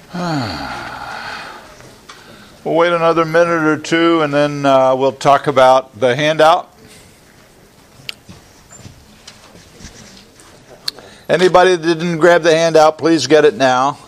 We'll wait another minute or two, and then we'll talk about the handout. Anybody that didn't grab the handout, please get it now.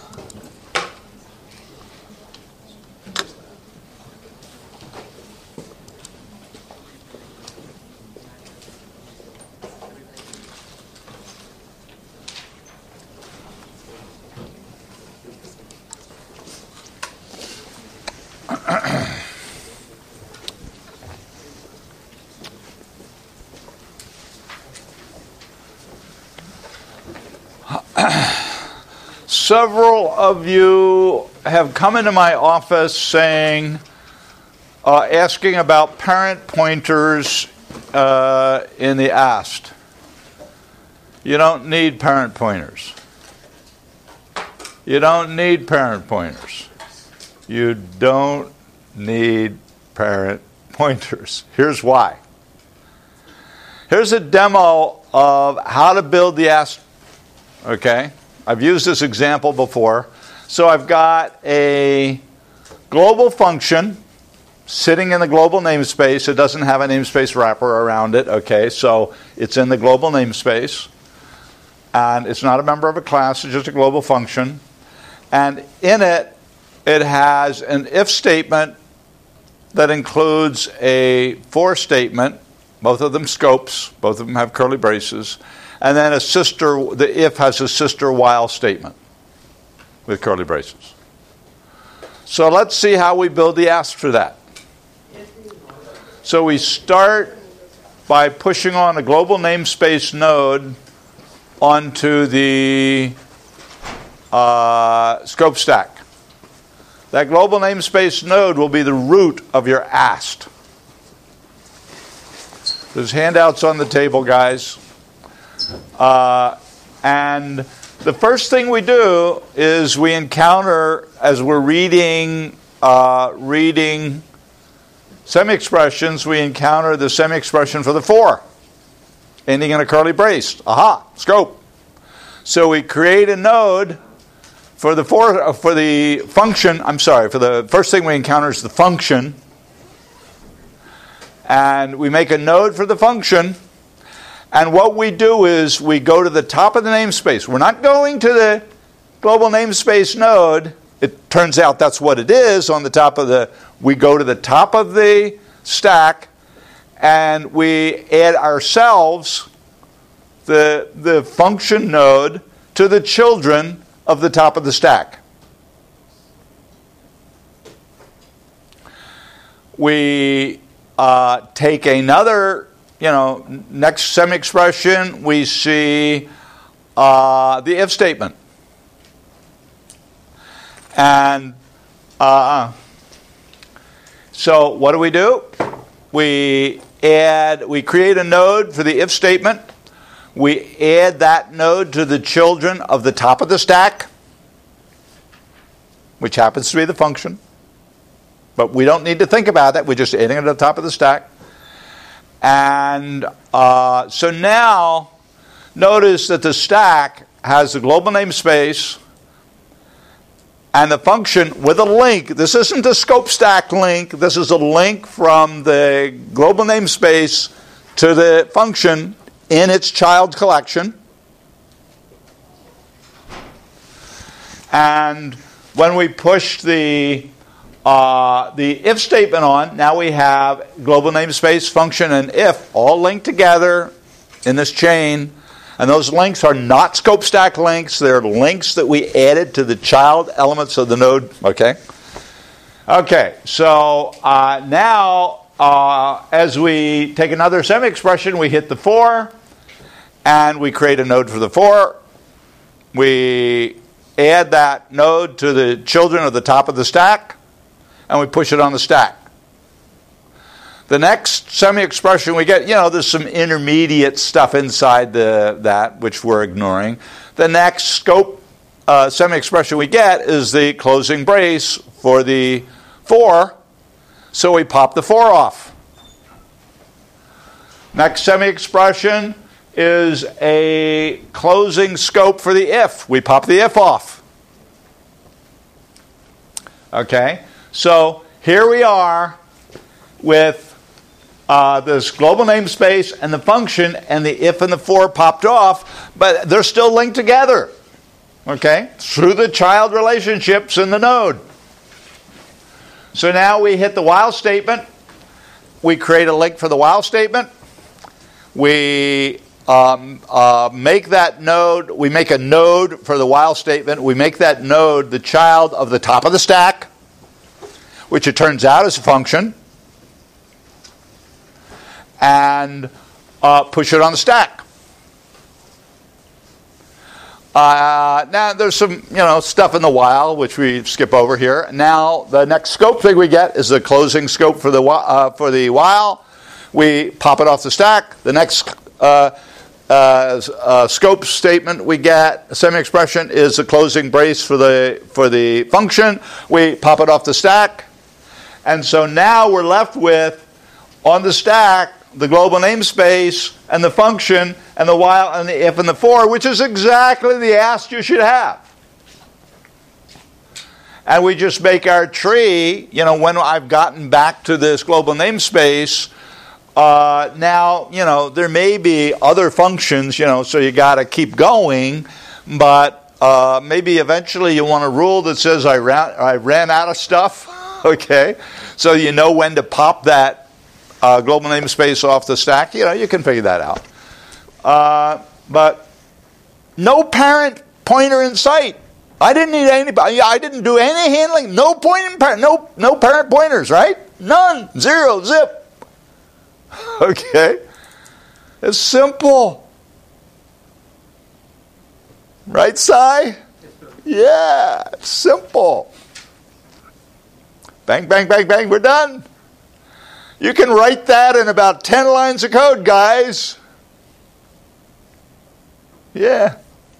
Several of you have come into my office saying, asking about parent pointers in the AST. You don't need parent pointers. You don't need parent pointers. You don't need parent pointers. Here's why. Here's a demo of how to build the AST. Okay? I've used this example before. So I've got a global function sitting in the global namespace. It doesn't have a namespace wrapper around it. Okay, so it's in the global namespace. And it's not a member of a class. It's just a global function. And in it, it has an if statement that includes a for statement. Both of them scopes. Both of them have curly braces. And then the if has a sister while statement with curly braces. So let's see how we build the AST for that. So we start by pushing on a global namespace node onto the scope stack. That global namespace node will be the root of your AST. There's handouts on the table, guys. And the first thing we do is we encounter, as we're reading semi-expressions, we encounter the semi-expression for the for, ending in a curly brace. Aha, scope. So we create a node for the function. I'm sorry, for the first thing we encounter is the function. And we make a node for the function. And what we do is we go to the top of the namespace. We're not going to the global namespace node. It turns out that's what it is on the top of we go to the top of the stack and we add ourselves the function node to the children of the top of the stack. We take another, next semi-expression, we see the if statement. And so what do? We create a node for the if statement. We add that node to the children of the top of the stack, which happens to be the function. But we don't need to think about that. We're just adding it to the top of the stack. And so now, notice that the stack has the global namespace and the function with a link. This isn't a scope stack link. This is a link from the global namespace to the function in its child collection. And when we push the if statement on, now we have global namespace, function, and if all linked together in this chain. And those links are not scope stack links. They're links that we added to the child elements of the node. Okay, so now as we take another semi-expression, we hit the for, and we create a node for the for. We add that node to the children of the top of the stack, and we push it on the stack. The next semi-expression we get, there's some intermediate stuff inside that which we're ignoring. The next scope semi-expression we get is the closing brace for the for, so we pop the for off. Next semi-expression is a closing scope for the if. We pop the if off. Okay? So here we are with this global namespace and the function, and the if and the for popped off, but they're still linked together. Okay? Through the child relationships in the node. So now we hit the while statement. We create a link for the while statement. We make that node, we make a node for the while statement. We make that node the child of the top of the stack, which it turns out is a function, and push it on the stack. Now there's some stuff in the while which we skip over here. Now the next scope thing we get is the closing scope for the while. We pop it off the stack. The next scope statement we get, semi-expression, is the closing brace for the function. We pop it off the stack. And so now we're left with, on the stack, the global namespace and the function and the while and the if and the for, which is exactly the ask you should have. And we just make our tree, when I've gotten back to this global namespace, now, there may be other functions, so you got to keep going, but maybe eventually you want a rule that says I ran out of stuff, okay? So you know when to pop that global namespace off the stack. You can figure that out. But no parent pointer in sight. I didn't need anybody. I didn't do any handling. No parent pointers, right? None. Zero. Zip. Okay? It's simple. Right, Sai? Yeah, it's simple. Bang, bang, bang, bang, we're done. You can write that in about 10 lines of code, guys. Yeah.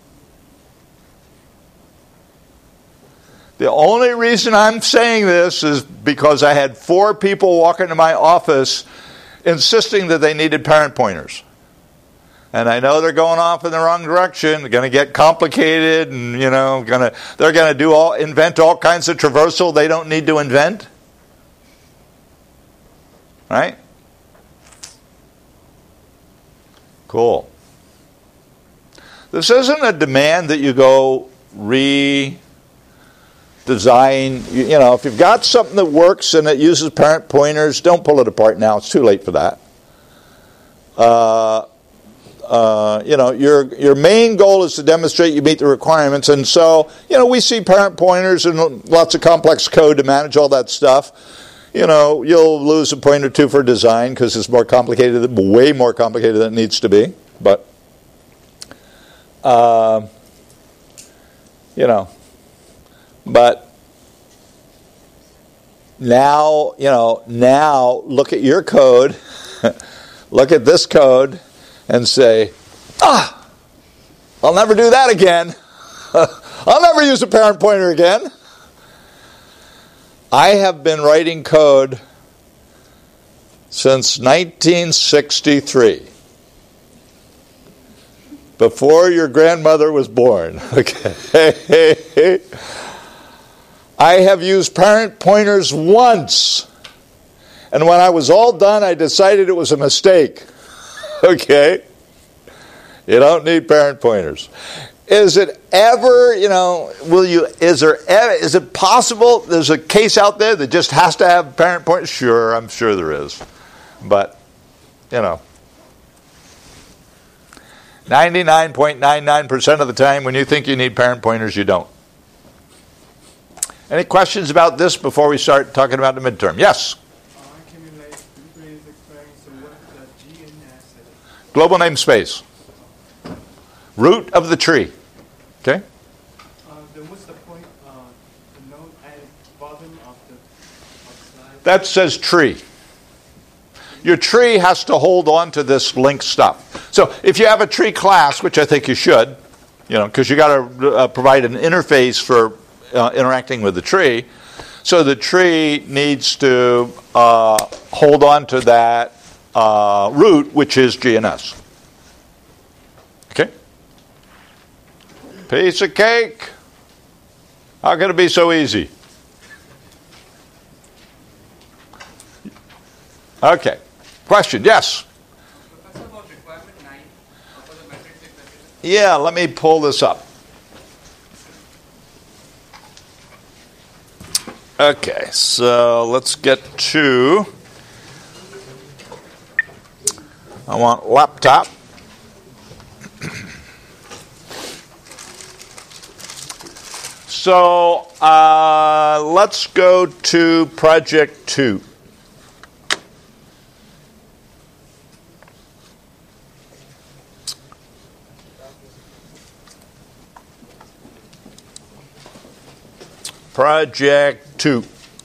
The only reason I'm saying this is because I had 4 people walk into my office insisting that they needed parent pointers. And I know they're going off in the wrong direction. They're going to get complicated, and they're going to invent all kinds of traversal they don't need to invent. Right? Cool. This isn't a demand that you go redesign. If you've got something that works and it uses parent pointers, don't pull it apart now. It's too late for that. Your main goal is to demonstrate you meet the requirements, and so we see parent pointers and lots of complex code to manage all that stuff. You'll lose a point or two for design because it's more complicated, way more complicated than it needs to be. But, but now, now look at your code, look at this code, and say, I'll never do that again. I'll never use a parent pointer again. I have been writing code since 1963, before your grandmother was born. Okay. I have used parent pointers once, and when I was all done, I decided it was a mistake. Okay? You don't need parent pointers. Is it ever, is it possible there's a case out there that just has to have parent pointers? Sure, I'm sure there is. But, 99.99% of the time when you think you need parent pointers, you don't. Any questions about this before we start talking about the midterm? Yes? Can you please explain what the GNS is? Global namespace. Root of the tree. Okay? Then what's the point, the node at the bottom of the slide? That says tree. Your tree has to hold on to this linked stuff. So if you have a tree class, which I think you should, because you got to provide an interface for interacting with the tree, so the tree needs to hold on to that root, which is GNS. Okay? Piece of cake. How can it be so easy? Okay. Question? Yes. Professor, about requirement 9 for the matrix executive. Yeah, let me pull this up. Okay, so let's get to, I want laptop. So let's go to project 2. Project 2.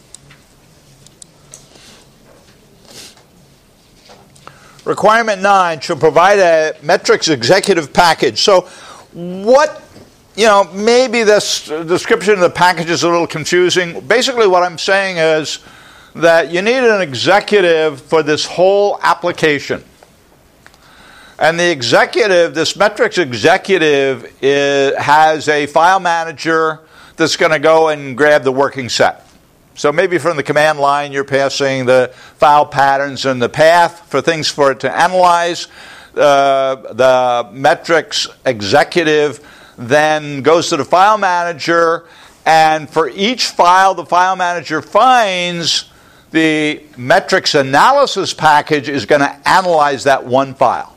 Requirement 9 shall provide a metrics executive package. So what, maybe this description of the package is a little confusing. Basically what I'm saying is that you need an executive for this whole application. And the executive, this metrics executive, has a file manager that's going to go and grab the working set. So maybe from the command line you're passing the file patterns and the path for things for it to analyze. The metrics executive then goes to the file manager, and for each file the file manager finds, the metrics analysis package is going to analyze that one file.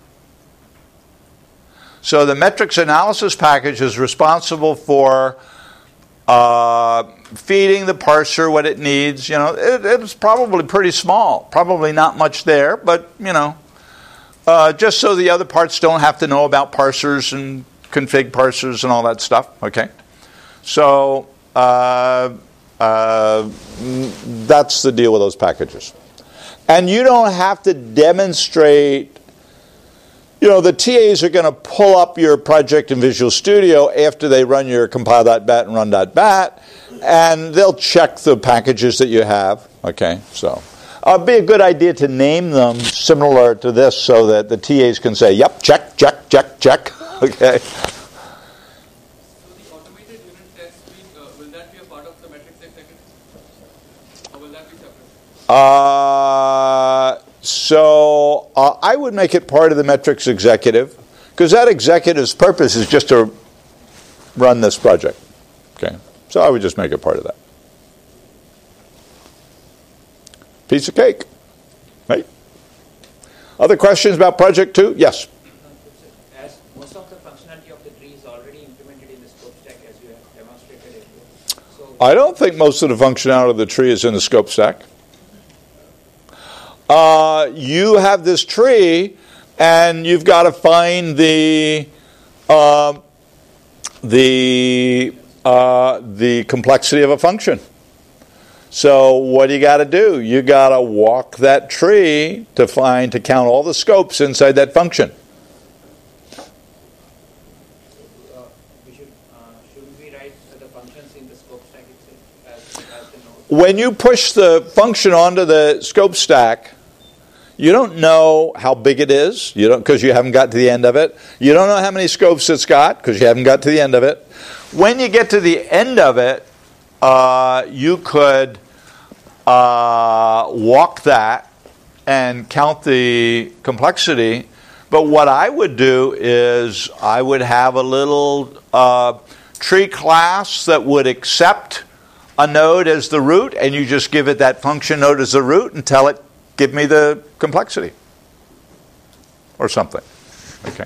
So the metrics analysis package is responsible for feeding the parser what it needs. It's probably pretty small, probably not much there, but just so the other parts don't have to know about parsers and config parsers and all that stuff. Okay, so that's the deal with those packages, and you don't have to demonstrate. The TAs are going to pull up your project in Visual Studio after they run your compile.bat and run.bat, and they'll check the packages that you have. Okay, so it'd be a good idea to name them similar to this so that the TAs can say, yep, check, check, check, check. Okay. So the automated unit test suite, will that be a part of the metrics executive? Or will that be separate? So I would make it part of the metrics executive, because that executive's purpose is just to run this project. Okay, so I would just make it part of that. Piece of cake, right? Other questions about project 2? Yes. As most of the functionality of the tree is already implemented in the scope stack, as you have demonstrated earlier. So I don't think most of the functionality of the tree is in the scope stack. You have this tree, and you've got to find the complexity of a function. So what do you got to do? You got to walk that tree to count all the scopes inside that function. shouldn't we write the functions in the scope stack itself as the node? When you push the function onto the scope stack, you don't know how big it is, because you haven't got to the end of it. You don't know how many scopes it's got, because you haven't got to the end of it. When you get to the end of it, you could walk that and count the complexity. But what I would do is I would have a little tree class that would accept a node as the root, and you just give it that function node as the root and tell it, give me the complexity or something. Okay.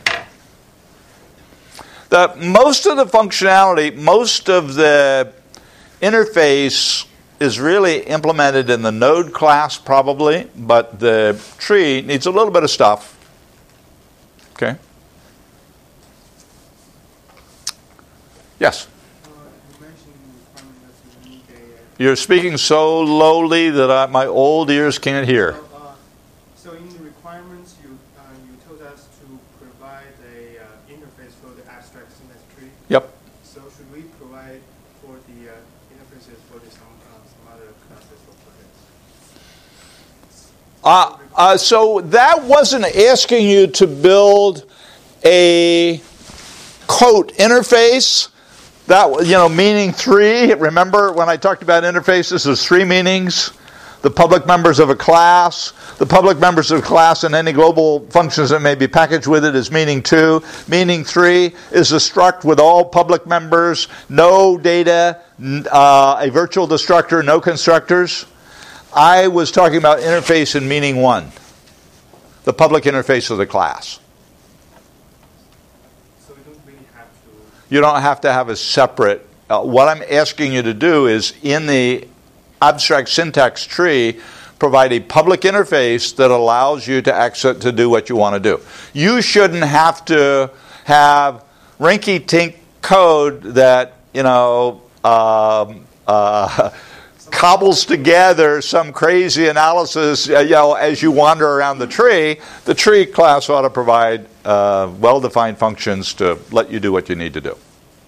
Most of the functionality, most of the interface is really implemented in the node class probably, but the tree needs a little bit of stuff. Okay. Yes? You mentioned requirement that you need You're speaking so lowly that my old ears can't hear. So in the requirements, you told us to provide a interface for the abstract syntax tree. Yep. So should we provide for the interfaces for some other classes or projects? So that wasn't asking you to build a quote interface. That, meaning 3. Remember when I talked about interfaces, there's 3 meanings. the public members of a class. The public members of a class and any global functions that may be packaged with it is meaning 2. Meaning 3 is a struct with all public members, no data, a virtual destructor, no constructors. I was talking about interface in meaning 1, the public interface of the class. So we don't really have to... You don't have to have a separate... what I'm asking you to do is, in the abstract syntax tree, provide a public interface that allows you to exit to do what you want to do. You shouldn't have to have rinky-tink code that, cobbles together some crazy analysis, as you wander around the tree. The tree class ought to provide well-defined functions to let you do what you need to do.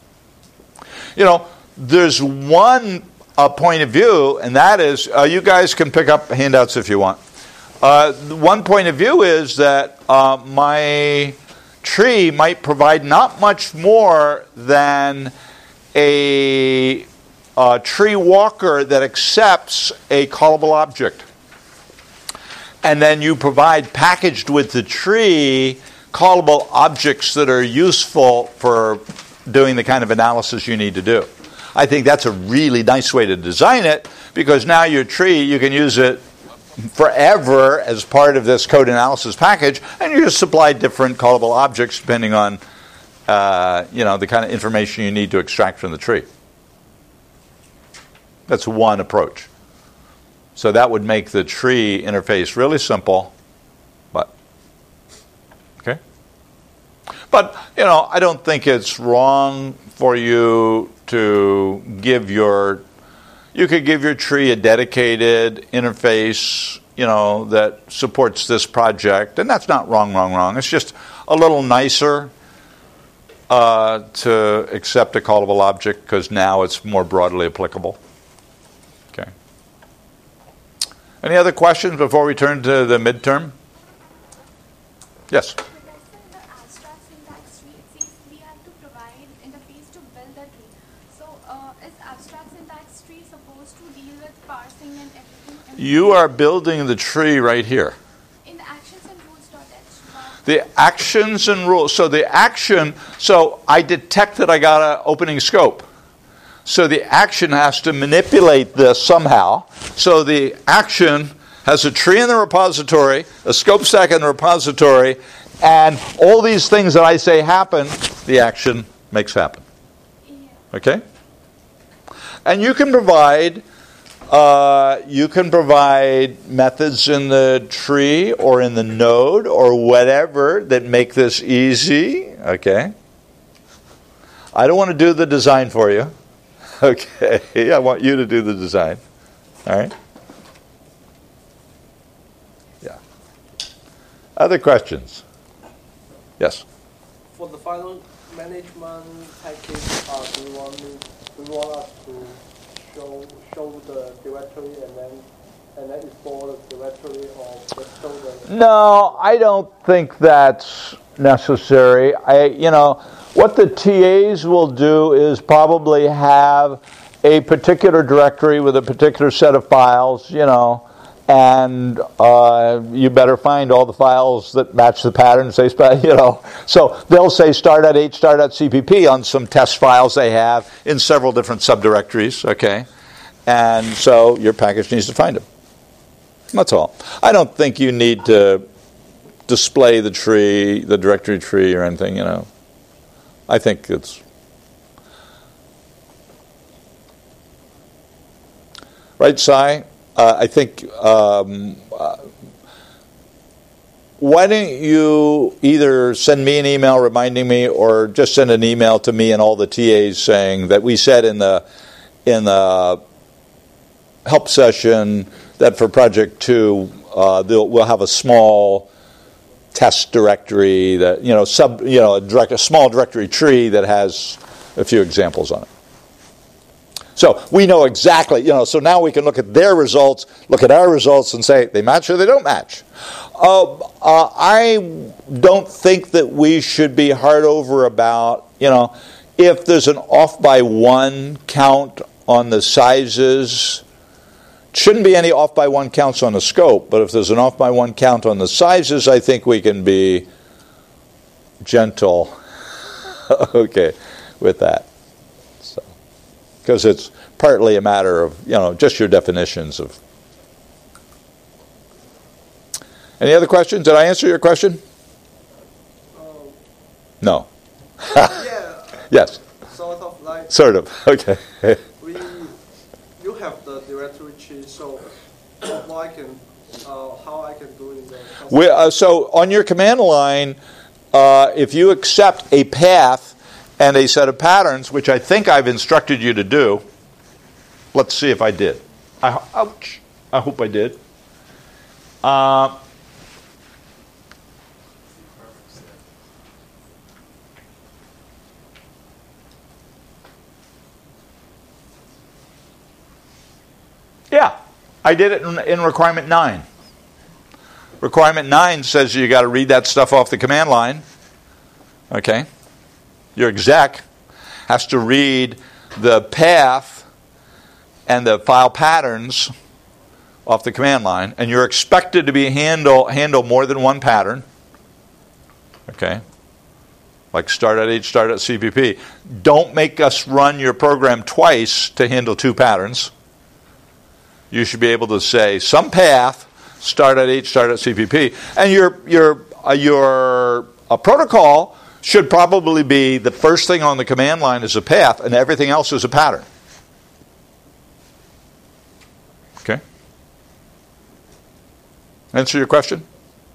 There's one point of view, and that is, you guys can pick up handouts if you want. One point of view is that my tree might provide not much more than a tree walker that accepts a callable object. And then you provide, packaged with the tree, callable objects that are useful for doing the kind of analysis you need to do. I think that's a really nice way to design it, because now your tree, you can use it forever as part of this code analysis package, and you just supply different callable objects depending on the kind of information you need to extract from the tree. That's one approach. So that would make the tree interface really simple, okay? But, I don't think it's wrong for you to give you could give your tree a dedicated interface, that supports this project. And that's not wrong. It's just a little nicer to accept a callable object, because now it's more broadly applicable. Okay. Any other questions before we turn to the midterm? Yes? You are building the tree right here. In the actions and rules.h. The actions and rules. So I detect that I got an opening scope. So the action has to manipulate this somehow. So the action has a tree in the repository, a scope stack in the repository, and all these things that I say happen, the action makes happen. Okay? And you can provide methods in the tree or in the node or whatever that make this easy. Okay? I don't want to do the design for you. Okay? I want you to do the design. All right? Yeah. Other questions? Yes? For the final management package, do you want us to show the directory and then install the directory, or just show the... No, I don't think that's necessary. What the TAs will do is probably have a particular directory with a particular set of files, and you better find all the files that match the pattern. So they'll say start.h, start.cpp on some test files they have in several different subdirectories, okay? And so your package needs to find them. That's all. I don't think you need to display the tree, the directory tree or anything, I think it's... Right, Sai? I think... why don't you either send me an email reminding me, or just send an email to me and all the TAs saying that we said in the help session that for project 2 we'll have a small test directory that a small directory tree that has a few examples on it. So we know exactly, so now we can look at their results, look at our results, and say they match or they don't match. I don't think that we should be hard over about, if there's an off by 1 count on the sizes, Shouldn't be any off by one counts on the scope, but if there's an off by one count on the sizes, I think we can be gentle, okay, with that. So, because it's partly a matter of, just your definitions of. Any other questions? Did I answer your question? No. Yeah. Yes. Sort of like. Sort of. Okay. You have the directory tree, so how I can do in the. So on your command line, if you accept a path and a set of patterns, which I think I've instructed you to do, let's see if I did. Ouch. I hope I did. Yeah, I did it in requirement 9. Requirement 9 says you got to read that stuff off the command line. Okay? Your exec has to read the path and the file patterns off the command line, and you're expected to be handle more than one pattern. Okay? Like start at H, start at CPP. Don't make us run your program twice to handle 2 patterns. You should be able to say some path, start at H, start at CPP, and your protocol should probably be the first thing on the command line is a path, and everything else is a pattern. Okay. Answer your question?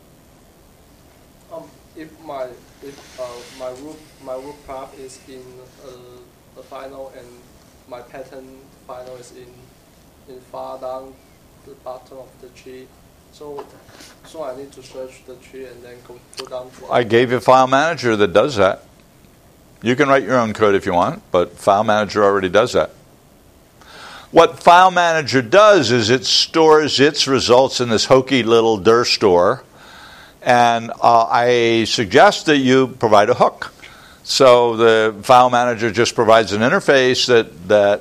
If my root path is in the final and my pattern final is in far down the bottom of the tree, so I need to search the tree and then go down to. I gave you a file manager that does that. You can write your own code if you want, but file manager already does that. What file manager does is it stores its results in this hokey little dir store, and I suggest that you provide a hook. So the file manager just provides an interface that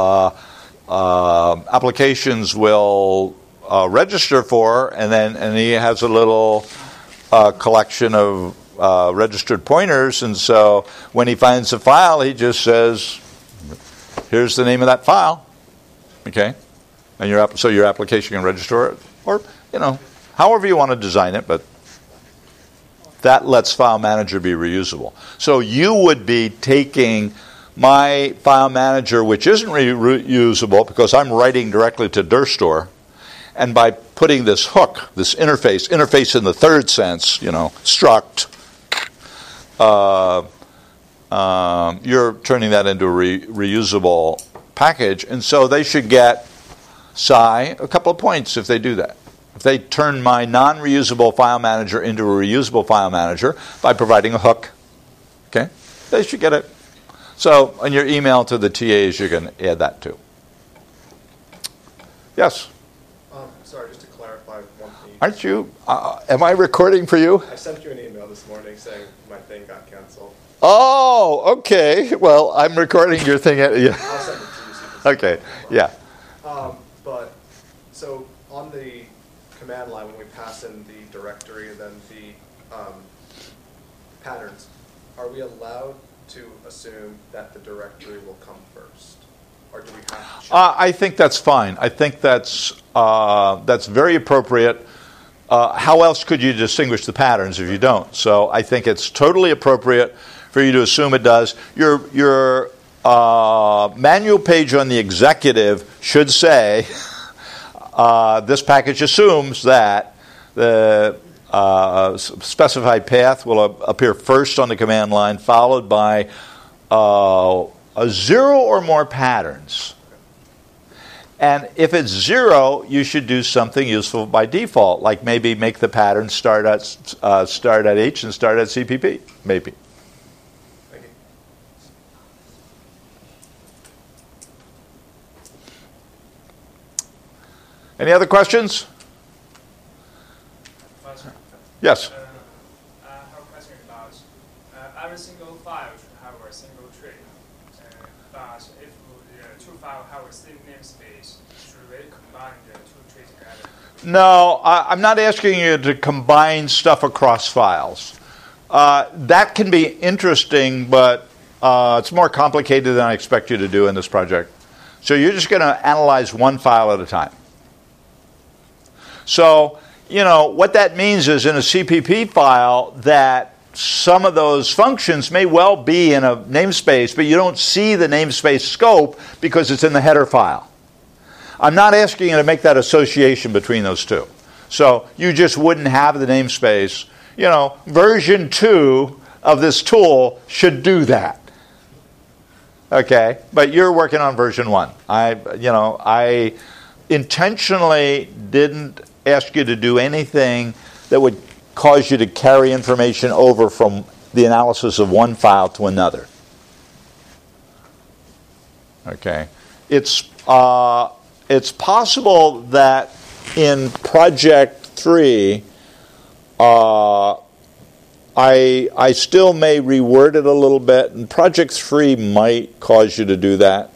applications will register for, and he has a little collection of registered pointers, and so when he finds a file, he just says, here's the name of that file. Okay? And your application can register it, or, however you want to design it, but that lets file manager be reusable. So you would be taking my file manager, which isn't reusable because I'm writing directly to dir store, and by putting this hook, this interface in the third sense, struct, you're turning that into a reusable package, and so they should get a couple of points if they do that. If they turn my non-reusable file manager into a reusable file manager by providing a hook, okay, they should get it. So on your email to the TAs, you can add that too. Yes? Sorry, just to clarify one thing. Aren't you, am I recording for you? I sent you an email this morning saying my thing got canceled. Oh, okay. Well, I'm recording your thing. I'll send it to you. Okay, yeah. But, so on the command line, when we pass in the directory and then the patterns, are we allowed to assume that the directory will come first? Or do we have to check? I think that's fine. I think that's very appropriate. How else could you distinguish the patterns if you don't? So I think it's totally appropriate for you to assume it does. Your manual page on the executive should say, this package assumes that the specified path will appear first on the command line, followed by a 0 or more patterns. And if it's 0, you should do something useful by default, like maybe make the pattern start at H and start at CPP, maybe. Thank you. Any other questions? Yes. I have a question about every single file should have a single tree. But if two files have the same namespace, should we combine the two trees together? No, I'm not asking you to combine stuff across files. That can be interesting, but it's more complicated than I expect you to do in this project. So you're just going to analyze one file at a time. So, what that means is in a CPP file that some of those functions may well be in a namespace, but you don't see the namespace scope because it's in the header file. I'm not asking you to make that association between those two. So you just wouldn't have the namespace. Version 2 of this tool should do that. Okay? But you're working on version 1. I intentionally didn't ask you to do anything that would cause you to carry information over from the analysis of one file to another. Okay? It's possible that in Project 3, I still may reword it a little bit, and Project 3 might cause you to do that.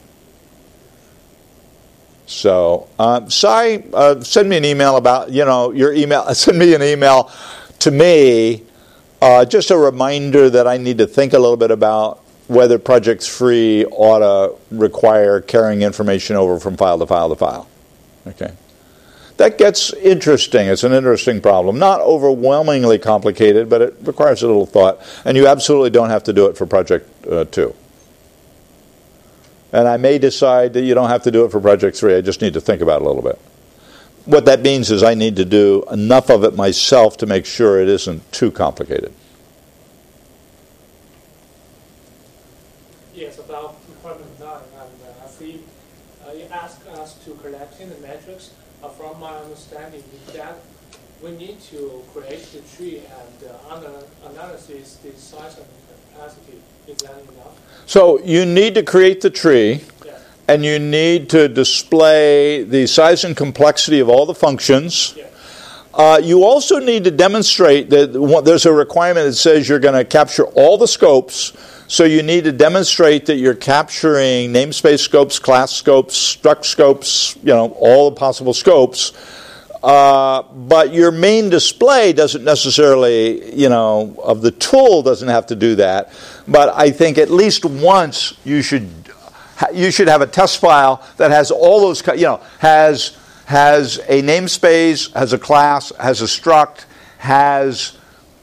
So, Sai, send me an email about, your email. Send me an email to me, just a reminder that I need to think a little bit about whether Project 3 ought to require carrying information over from file to file to file. Okay. That gets interesting. It's an interesting problem. Not overwhelmingly complicated, but it requires a little thought. And you absolutely don't have to do it for Project 2. And I may decide that you don't have to do it for Project 3. I just need to think about it a little bit. What that means is I need to do enough of it myself to make sure it isn't too complicated. Yes, about requirement 9, and I think you asked us to collecting the metrics. From my understanding, is that we need to create the tree and analysis the size and capacity. Is that enough? So you need to create the tree, yes. And you need to display the size and complexity of all the functions. Yes. You also need to demonstrate that there's a requirement that says you're going to capture all the scopes. So you need to demonstrate that you're capturing namespace scopes, class scopes, struct scopes, all the possible scopes. But your main display doesn't necessarily, of the tool doesn't have to do that. But I think at least once you should have a test file that has all those, has a namespace, has a class, has a struct, has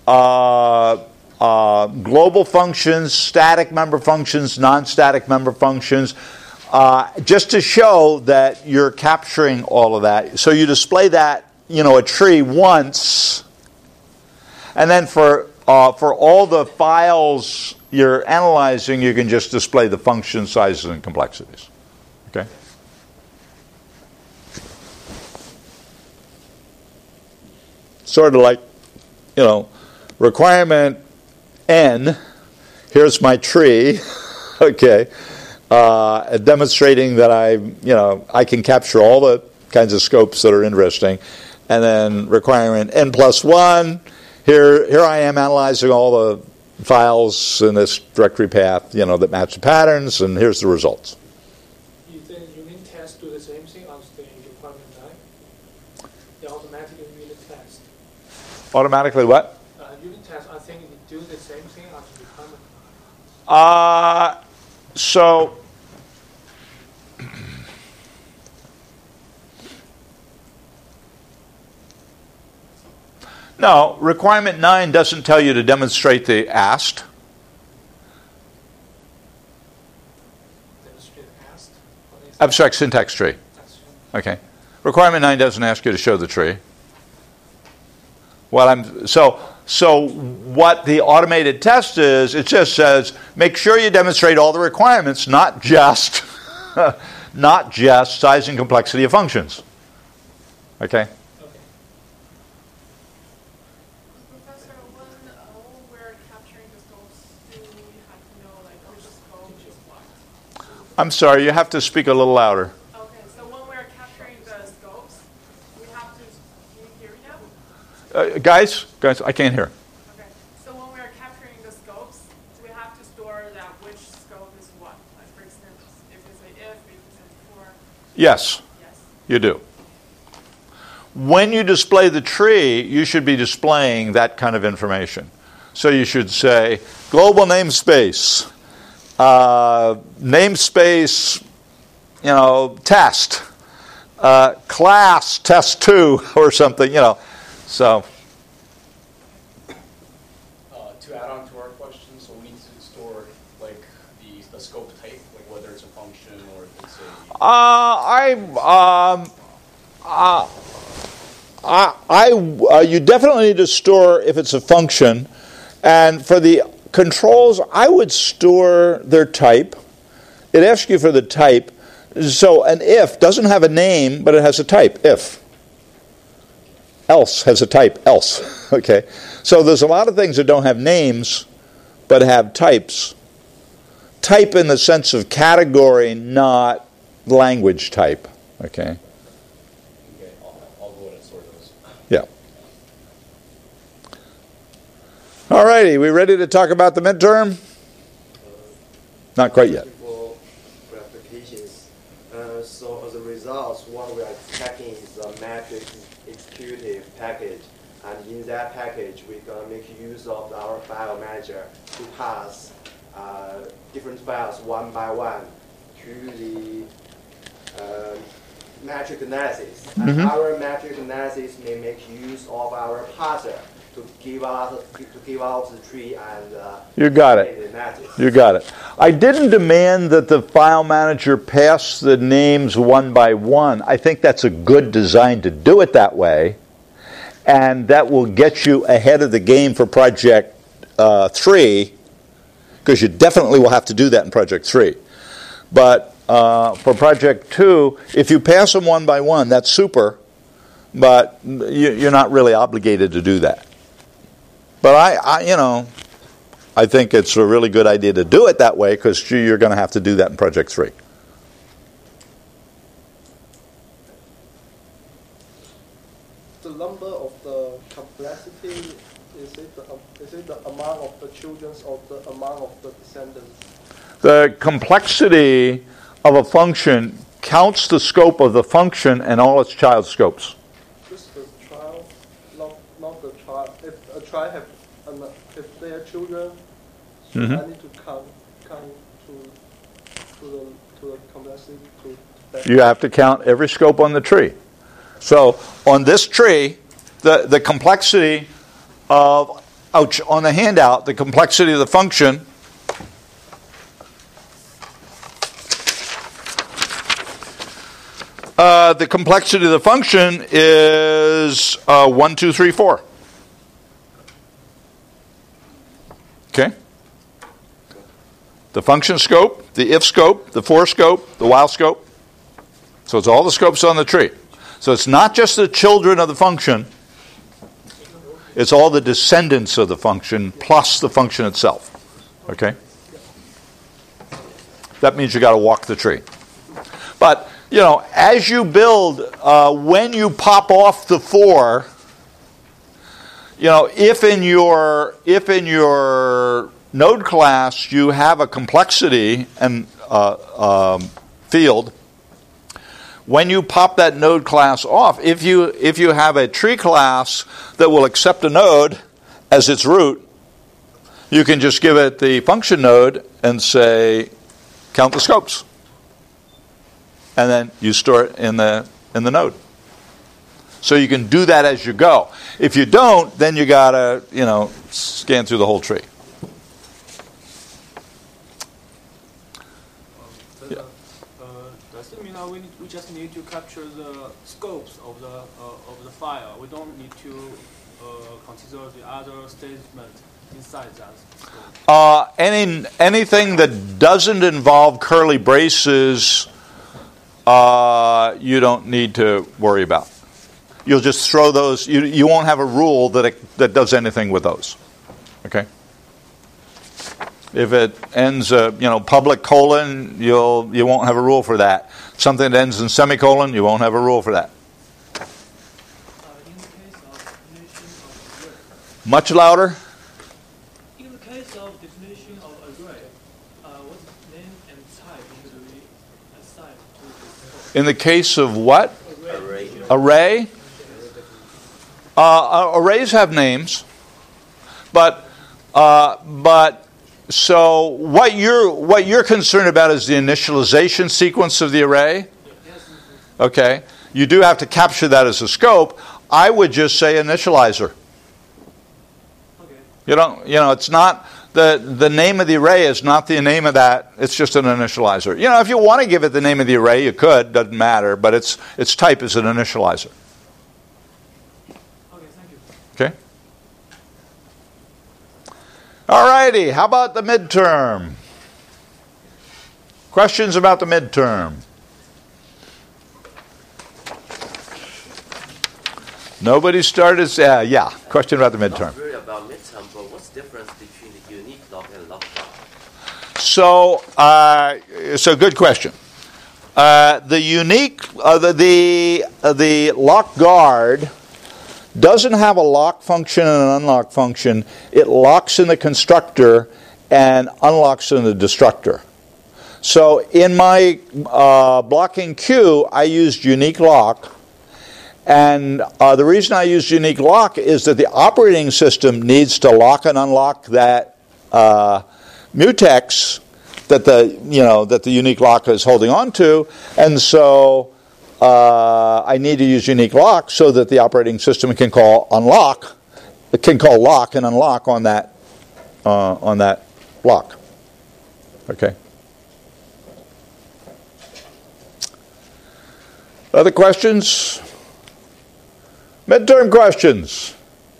global functions, static member functions, non-static member functions, just to show that you're capturing all of that. So you display that, a tree once, and then for all the files you're analyzing, you can just display the function sizes and complexities. Okay? Sort of like, requirement N, here's my tree, okay, demonstrating that I can capture all the kinds of scopes that are interesting, and then requirement N+1, here I am analyzing all the files in this directory path, that match the patterns, and here's the results. You think unit tests do the same thing as the requirement 9? They automatically unit test. Automatically what? Unit tests, I think, do the same thing as the requirement 9. So no, requirement 9 doesn't tell you to demonstrate the AST. Demonstrate AST? Abstract syntax tree. Okay. Requirement 9 doesn't ask you to show the tree. So what the automated test is, it just says, make sure you demonstrate all the requirements, not just size and complexity of functions. Okay? Professor, when we're capturing the scopes, do we have to know which scope is what? I'm sorry, you have to speak a little louder. Okay, so when we're capturing the scopes, we have to. Can you hear me now? Guys, I can't hear. Okay, so when we're capturing the scopes, do we have to store that which scope is what? Like for instance, if it's an if Yes, you do. When you display the tree, you should be displaying that kind of information. So you should say global namespace, namespace, test, class test 2 or something, So. To add on to our question, so we need to store like the scope type, like whether it's a function or if it's a. You definitely need to store if it's a function, and for the controls, I would store their type. It asks you for the type. So an if doesn't have a name, but it has a type. If. Else has a type. Else. Okay. So there's a lot of things that don't have names, but have types. Type in the sense of category, not language type. Okay. Okay, I'll go ahead and sort those. Yeah. All righty, we ready to talk about the midterm? Not quite yet. For applications. So as a result, what we are expecting is a matrix executive package. And in that package, we're going to make use of our file manager to pass different files one by one to the metric analysis. And our metric analysis may make use of our parser to give out the tree and you got it. You got it. I didn't demand that the file manager pass the names one by one. I think that's a good design to do it that way, and that will get you ahead of the game for Project 3, because you definitely will have to do that in Project 3. But for Project 2, if you pass them one by one, that's super, but you're not really obligated to do that. But I think it's a really good idea to do it that way, because you're going to have to do that in Project 3. The number of the complexity, is it the amount of the children or the amount of the descendants? The complexity of a function counts the scope of the function and all its child scopes. Just the child, not the child. If a child have, if they are children, so I need to count to the complexity. You have to count every scope on the tree. So on this tree, the complexity of, on the handout, the complexity of the function is 1, 2, 3, 4. Okay? The function scope, the if scope, the for scope, the while scope. So it's all the scopes on the tree. So it's not just the children of the function, it's all the descendants of the function plus the function itself. Okay? That means you got to walk the tree. But, as you build, when you pop off the 4, if in your node class you have a complexity and field, when you pop that node class off, if you have a tree class that will accept a node as its root, you can just give it the function node and say, count the scopes. And then you store it in the node. So you can do that as you go. If you don't, then you gotta, scan through the whole tree. Does it mean that we just need to capture the scopes of the file? We don't need to consider the other statement inside that scope? Anything that doesn't involve curly braces, you don't need to worry about. You'll just throw those. You won't have a rule that does anything with those. Okay. If it ends, public colon, you won't have a rule for that. Something that ends in semicolon, you won't have a rule for that. In the case of definition of array. Much louder. In the case of definition of array, what name and type usually assigned to the scope? In the case of what? Array. Arrays have names, but so what you're concerned about is the initialization sequence of the array. Okay, you do have to capture that as a scope. I would just say initializer. It's not the name of the array is not the name of that. It's just an initializer. If you want to give it the name of the array, you could. Doesn't matter. But its type is an initializer. Okay, thank you. Okay. All righty. How about the midterm? Questions about the midterm? Nobody started. Yeah. Question about the midterm. Not really about midterm, but what's the difference between the unique lock and lock guard? So good question. The unique, the lock guard doesn't have a lock function and an unlock function. It locks in the constructor and unlocks in the destructor. So in my blocking queue, I used unique lock. And the reason I use unique lock is that the operating system needs to lock and unlock that mutex that the unique lock is holding on to, and so I need to use unique lock so that the operating system can call unlock. It can call lock and unlock on that block. Okay. Other questions? Midterm questions.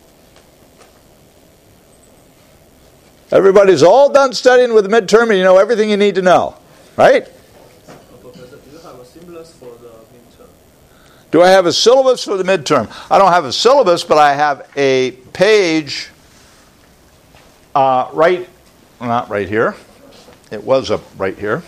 Everybody's all done studying with the midterm and you know everything you need to know, right? Professor, do you have a syllabus for the midterm? Do I have a syllabus for the midterm? I don't have a syllabus, but I have a page not right here. It was up right here.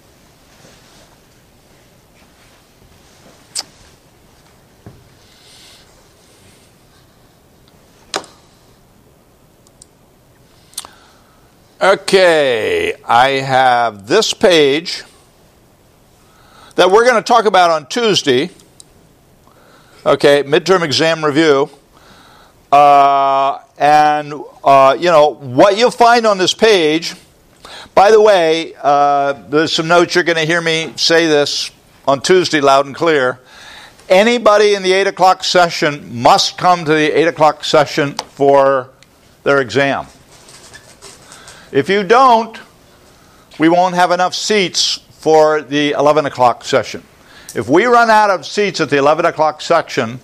Okay, I have this page that we're going to talk about on Tuesday. Okay, midterm exam review. What you'll find on this page, by the way, there's some notes you're going to hear me say this on Tuesday loud and clear. Anybody in the 8 o'clock session must come to the 8 o'clock session for their exam. If you don't, we won't have enough seats for the 11 o'clock session. If we run out of seats at the 11 o'clock section,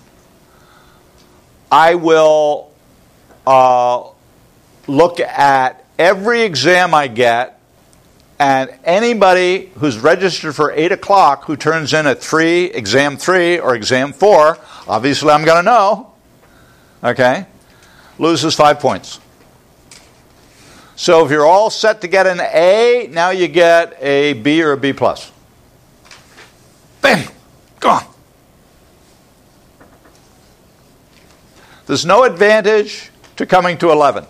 I will look at every exam I get, and anybody who's registered for 8 o'clock who turns in at exam 3 or exam 4, obviously I'm going to know, okay, loses 5 points. So if you're all set to get an A, now you get a B or a B+. Bam! Gone. There's no advantage to coming to 11.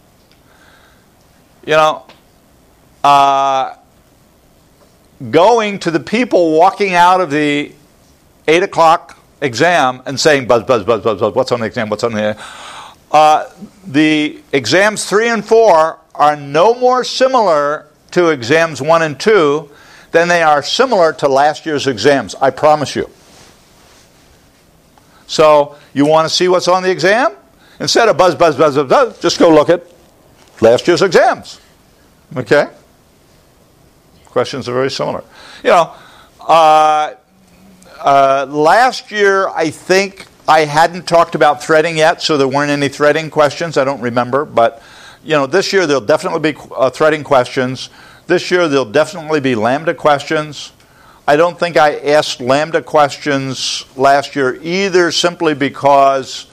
Going to the people walking out of the 8 o'clock exam and saying, buzz, buzz, buzz, buzz, buzz, what's on the exam, what's on the... the exams 3 and 4 are no more similar to exams 1 and 2 than they are similar to last year's exams, I promise you. So, you want to see what's on the exam? Instead of buzz, buzz, buzz, buzz, buzz, just go look at last year's exams. Okay? Questions are very similar. Last year, I think I hadn't talked about threading yet, so there weren't any threading questions. I don't remember, but this year there'll definitely be threading questions. This year there'll definitely be lambda questions. I don't think I asked lambda questions last year either, simply because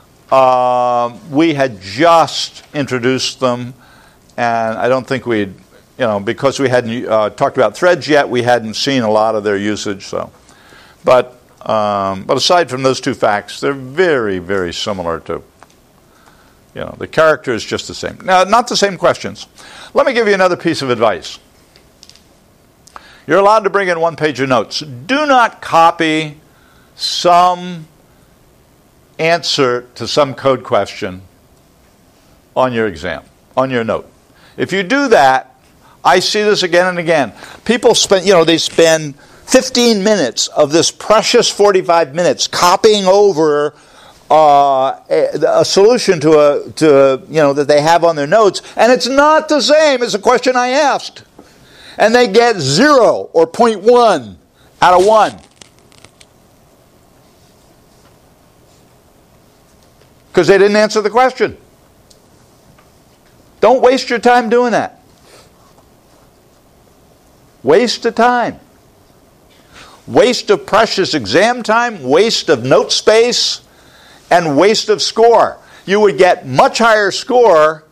we had just introduced them, and I don't think we'd, because we hadn't talked about threads yet, we hadn't seen a lot of their usage. So, but aside from those two facts, they're very, very similar to. The character is just the same. Now, not the same questions. Let me give you another piece of advice. You're allowed to bring in one page of notes. Do not copy some answer to some code question on your exam, on your note. If you do that, I see this again and again. People spend 15 minutes of this precious 45 minutes copying over a solution to that they have on their notes, and it's not the same as the question I asked. And they get 0 or 0.1 out of 1. Because they didn't answer the question. Don't waste your time doing that. Waste of time. Waste of precious exam time, waste of note space, and waste of score. You would get much higher score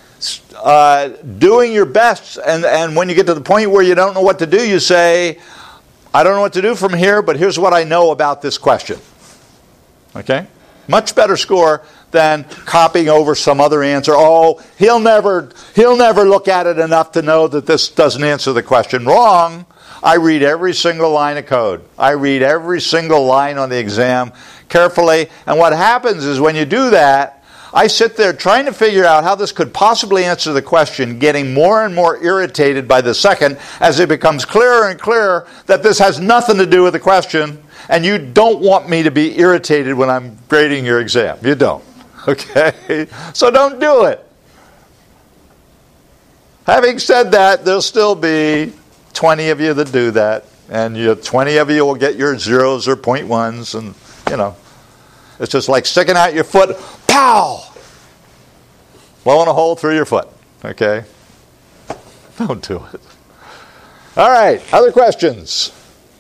doing your best, and when you get to the point where you don't know what to do, you say, I don't know what to do from here, but here's what I know about this question. Okay? Much better score than copying over some other answer. Oh, he'll never look at it enough to know that this doesn't answer the question. Wrong. I read every single line of code. I read every single line on the exam carefully. And what happens is when you do that, I sit there trying to figure out how this could possibly answer the question, getting more and more irritated by the second as it becomes clearer and clearer that this has nothing to do with the question, and you don't want me to be irritated when I'm grading your exam. You don't. Okay? So don't do it. Having said that, there'll still be 20 of you that do that, and 20 of you will get your 0s or 0.1s, and, it's just like sticking out your foot, pow! Blowing a hole through your foot. Okay? Don't do it. All right, other questions?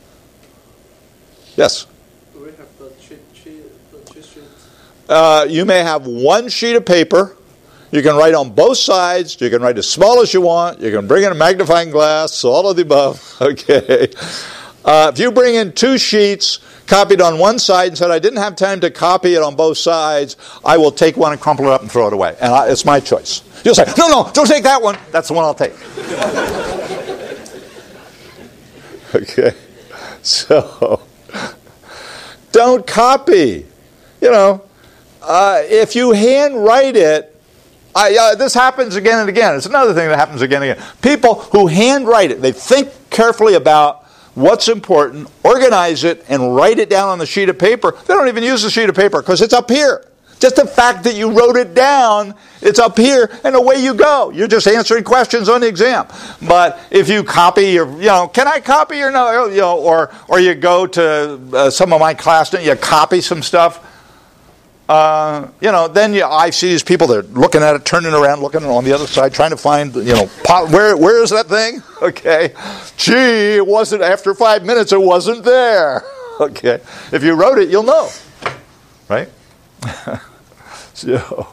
Yes? Do we have the cheat sheet? You may have one sheet of paper. You can write on both sides. You can write as small as you want. You can bring in a magnifying glass, all of the above. Okay. If you bring in 2 sheets, copied on one side and said, I didn't have time to copy it on both sides, I will take one and crumple it up and throw it away. And it's my choice. You'll say, no, don't take that one. That's the one I'll take. Okay. So, don't copy. If you handwrite it, this happens again and again. It's another thing that happens again and again. People who handwrite it, they think carefully about what's important, organize it, and write it down on the sheet of paper. They don't even use the sheet of paper because it's up here. Just the fact that you wrote it down, it's up here, and away you go. You're just answering questions on the exam. But if you copy can I copy or no? Or you go to some of my class and you copy some stuff. Then I see these people, they're looking at it, turning around, looking on the other side, trying to find, where is that thing? Okay. Gee, it wasn't, after 5 minutes, it wasn't there. Okay. If you wrote it, you'll know. Right? So.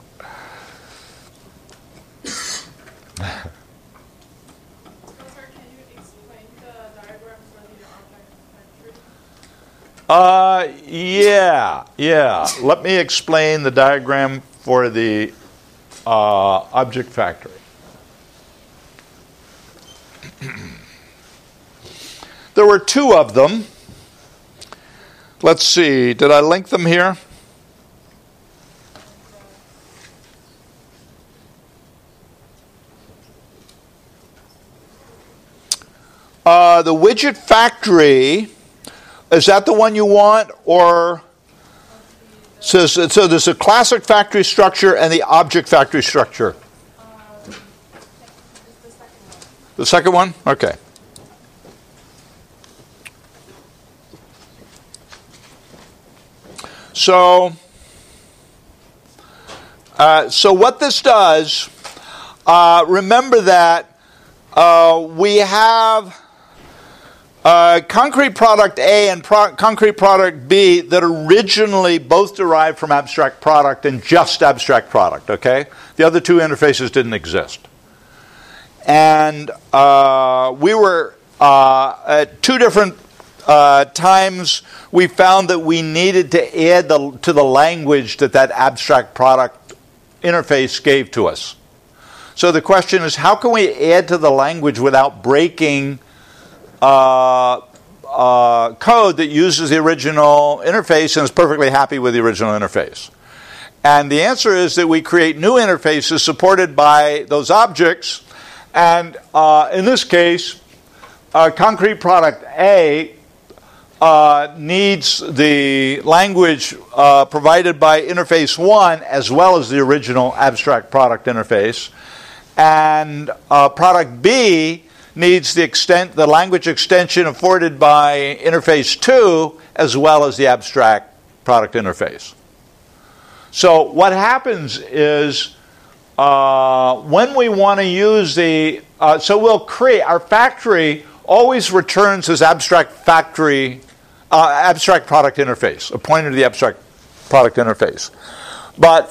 Yeah. Let me explain the diagram for the object factory. There were 2 of them. Let's see, did I link them here? The widget factory, is that the one you want, or so there's a classic factory structure and the object factory structure? The second one? Okay. So what this does, remember that we have concrete product A and concrete product B that originally both derived from abstract product and just abstract product, okay? The other 2 interfaces didn't exist. And we were, at 2 different times, we found that we needed to add to the language that abstract product interface gave to us. So the question is, how can we add to the language without breaking code that uses the original interface and is perfectly happy with the original interface? And the answer is that we create new interfaces supported by those objects. And in this case, concrete product A needs the language provided by interface 1 as well as the original abstract product interface. And product B needs the language extension afforded by interface 2 as well as the abstract product interface. So what happens is when we want to use so we'll create, our factory always returns as abstract product interface, a pointer to the abstract product interface. But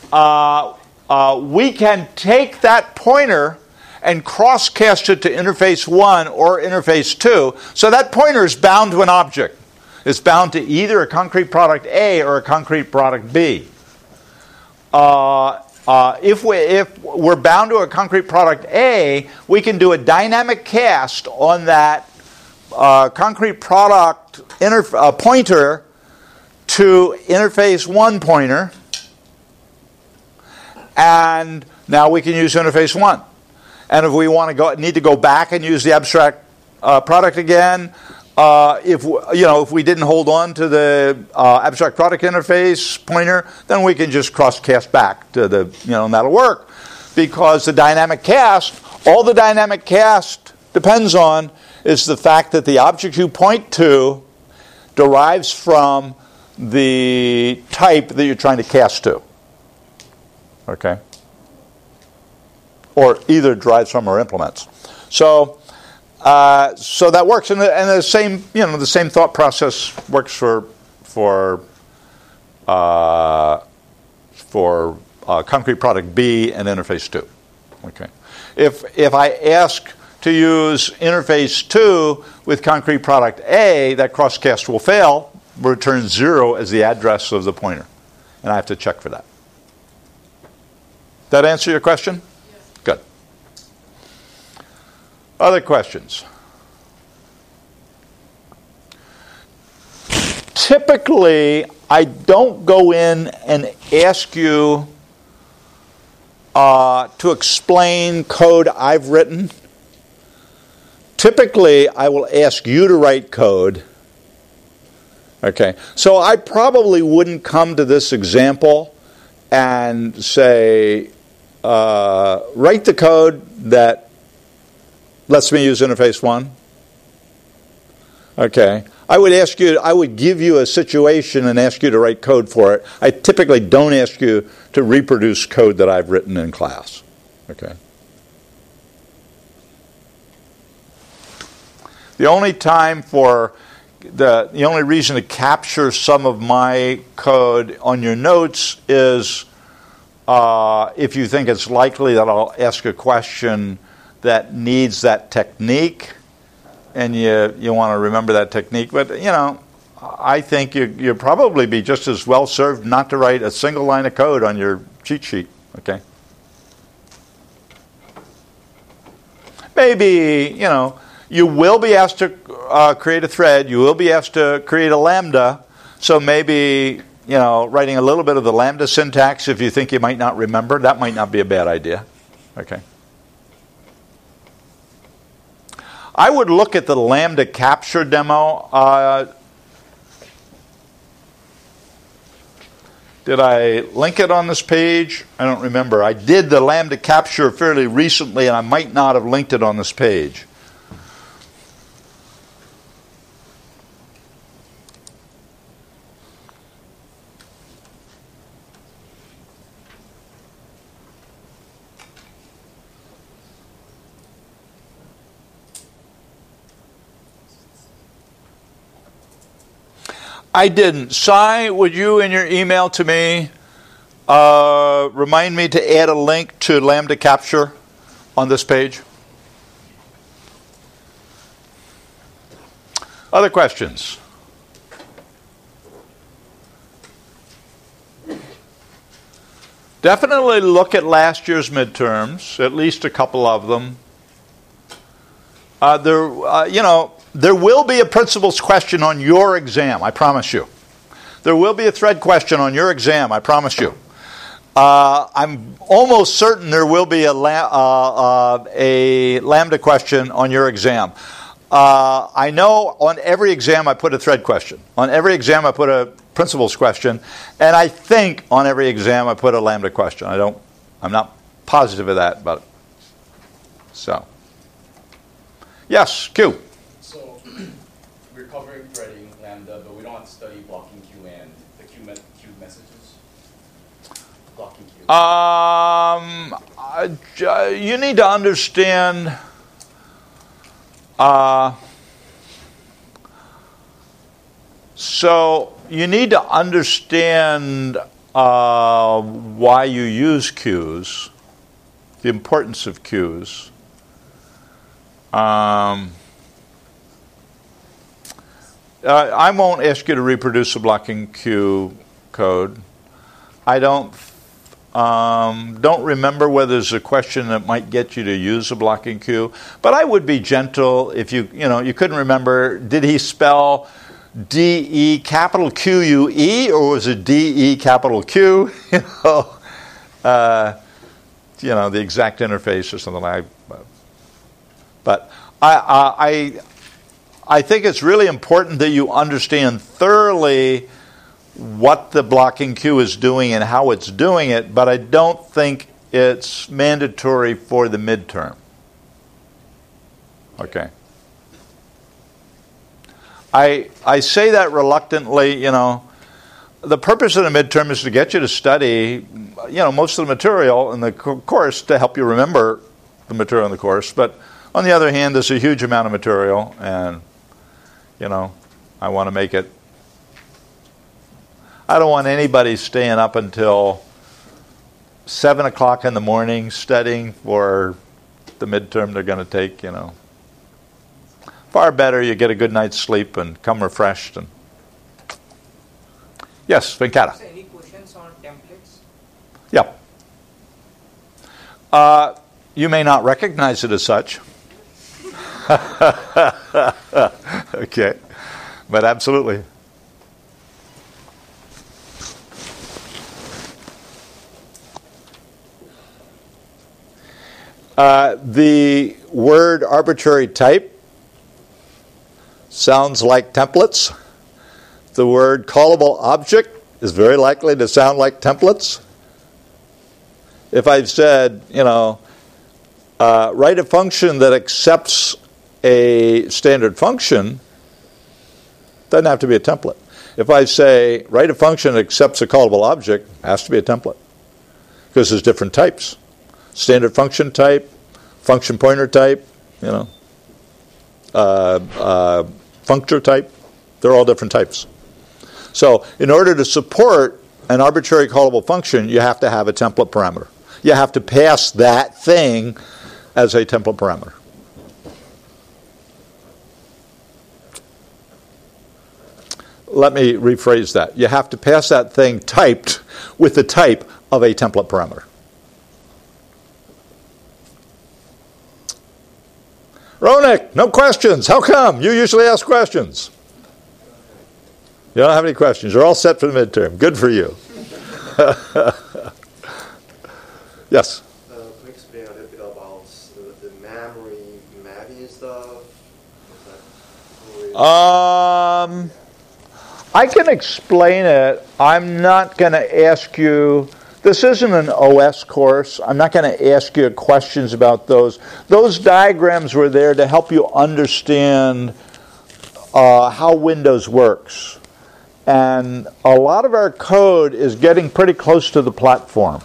we can take that pointer and cross-cast it to interface 1 or interface 2. So that pointer is bound to an object. It's bound to either a concrete product A or a concrete product B. If we're bound to a concrete product A, we can do a dynamic cast on that concrete product pointer to interface 1 pointer, and now we can use interface 1. And if we need to go back and use the abstract product again, if we didn't hold on to the abstract product interface pointer, then we can just cross-cast back to and that'll work. Because the dynamic cast, all the dynamic cast depends on is the fact that the object you point to derives from the type that you're trying to cast to. Okay? Or either derives from or implements. So that works, and the same thought process works for concrete product B and interface 2. Okay, if I ask to use interface 2 with concrete product A, that crosscast will fail, return 0 as the address of the pointer, and I have to check for that. That answer your question? Good. Other questions? Typically, I don't go in and ask you to explain code I've written. Typically, I will ask you to write code. Okay, so I probably wouldn't come to this example and say, write the code that lets me use interface 1. Okay. I would give you a situation and ask you to write code for it. I typically don't ask you to reproduce code that I've written in class. Okay. The only reason to capture some of my code on your notes is if you think it's likely that I'll ask a question that needs that technique, and you want to remember that technique. But, I think you'll probably be just as well served not to write a single line of code on your cheat sheet. Okay? Maybe, you will be asked to create a thread. You will be asked to create a lambda. So maybe, writing a little bit of the lambda syntax if you think you might not remember, that might not be a bad idea. Okay? I would look at the lambda capture demo. Did I link it on this page? I don't remember. I did the lambda capture fairly recently, and I might not have linked it on this page. I didn't. Sai, would you in your email to me remind me to add a link to lambda capture on this page? Other questions? Definitely look at last year's midterms, at least a couple of them. There will be a principles question on your exam, I promise you. There will be a thread question on your exam, I promise you. I'm almost certain there will be a lambda question on your exam. I know on every exam I put a thread question. On every exam I put a principles question. And I think on every exam I put a lambda question. I'm not positive of that, but so. Yes, Q. So we're covering threading, lambda, but we don't have to study blocking Q and the Q messages. Blocking Q. You need to understand. So you need to understand why you use Qs, the importance of Qs. I won't ask you to reproduce a blocking Q code. I don't remember whether there's a question that might get you to use a blocking Q, but I would be gentle if you couldn't remember. Did he spell D-E capital Q-U-E or was it D-E capital Q? The exact interface or something like that. But I think it's really important that you understand thoroughly what the blocking Q is doing and how it's doing it, but I don't think it's mandatory for the midterm. Okay. I say that reluctantly, The purpose of the midterm is to get you to study, most of the material in the course to help you remember the material in the course, but on the other hand, there's a huge amount of material, and, I want to make it. I don't want anybody staying up until 7 o'clock in the morning studying for the midterm they're going to take, Far better you get a good night's sleep and come refreshed. And yes, Venkata. So any questions on templates? Yep. You may not recognize it as such. Okay, but absolutely. The word arbitrary type sounds like templates. The word callable object is very likely to sound like templates. If I've said, write a function that accepts a standard function, doesn't have to be a template. If I say, write a function that accepts a callable object, it has to be a template. Because there's different types. Standard function type, function pointer type, functor type. They're all different types. So in order to support an arbitrary callable function, you have to have a template parameter. You have to pass that thing as a template parameter. Let me rephrase that. You have to pass that thing typed with the type of a template parameter. Ronik, no questions. How come? You usually ask questions. You don't have any questions. You're all set for the midterm. Good for you. Yes? Can you explain a little bit about the memory mapping stuff? I can explain it. I'm not going to ask you. This isn't an OS course. I'm not going to ask you questions about those. Those diagrams were there to help you understand how Windows works. And a lot of our code is getting pretty close to the platform.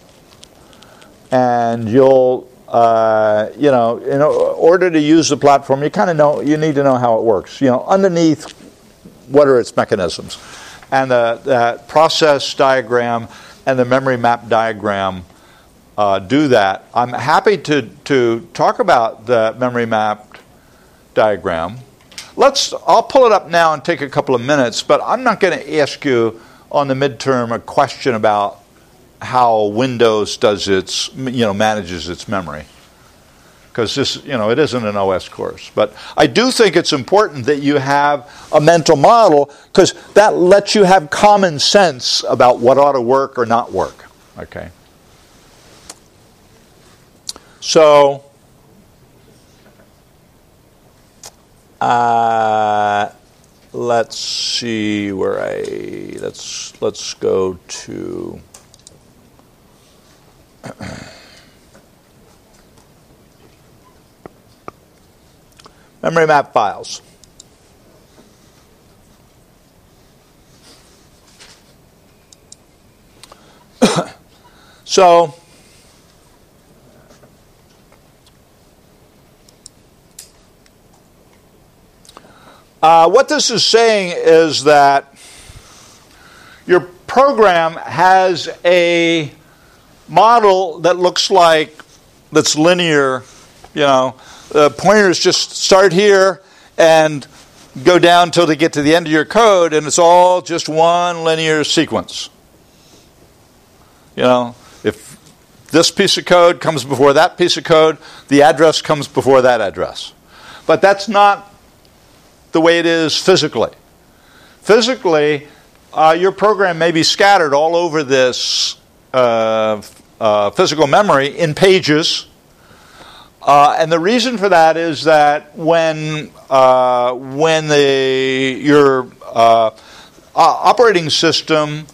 And you'll, in order to use the platform, you kind of know, you need to know how it works. Underneath, what are its mechanisms? And the process diagram and the memory map diagram do that. I'm happy to talk about the memory map diagram. I'll pull it up now and take a couple of minutes, but I'm not going to ask you on the midterm a question about how Windows does its, manages its memory. because this, it isn't an OS course. But I do think it's important that you have a mental model, because that lets you have common sense about what ought to work or not work. Okay. So, let's see where let's go to. Memory map files. So, what this is saying is that your program has a model that looks like that's linear. The pointers just start here and go down until they get to the end of your code, and it's all just one linear sequence. If this piece of code comes before that piece of code, the address comes before that address. But that's not the way it is physically. Physically, your program may be scattered all over this physical memory in pages. And the reason for that is that when your operating system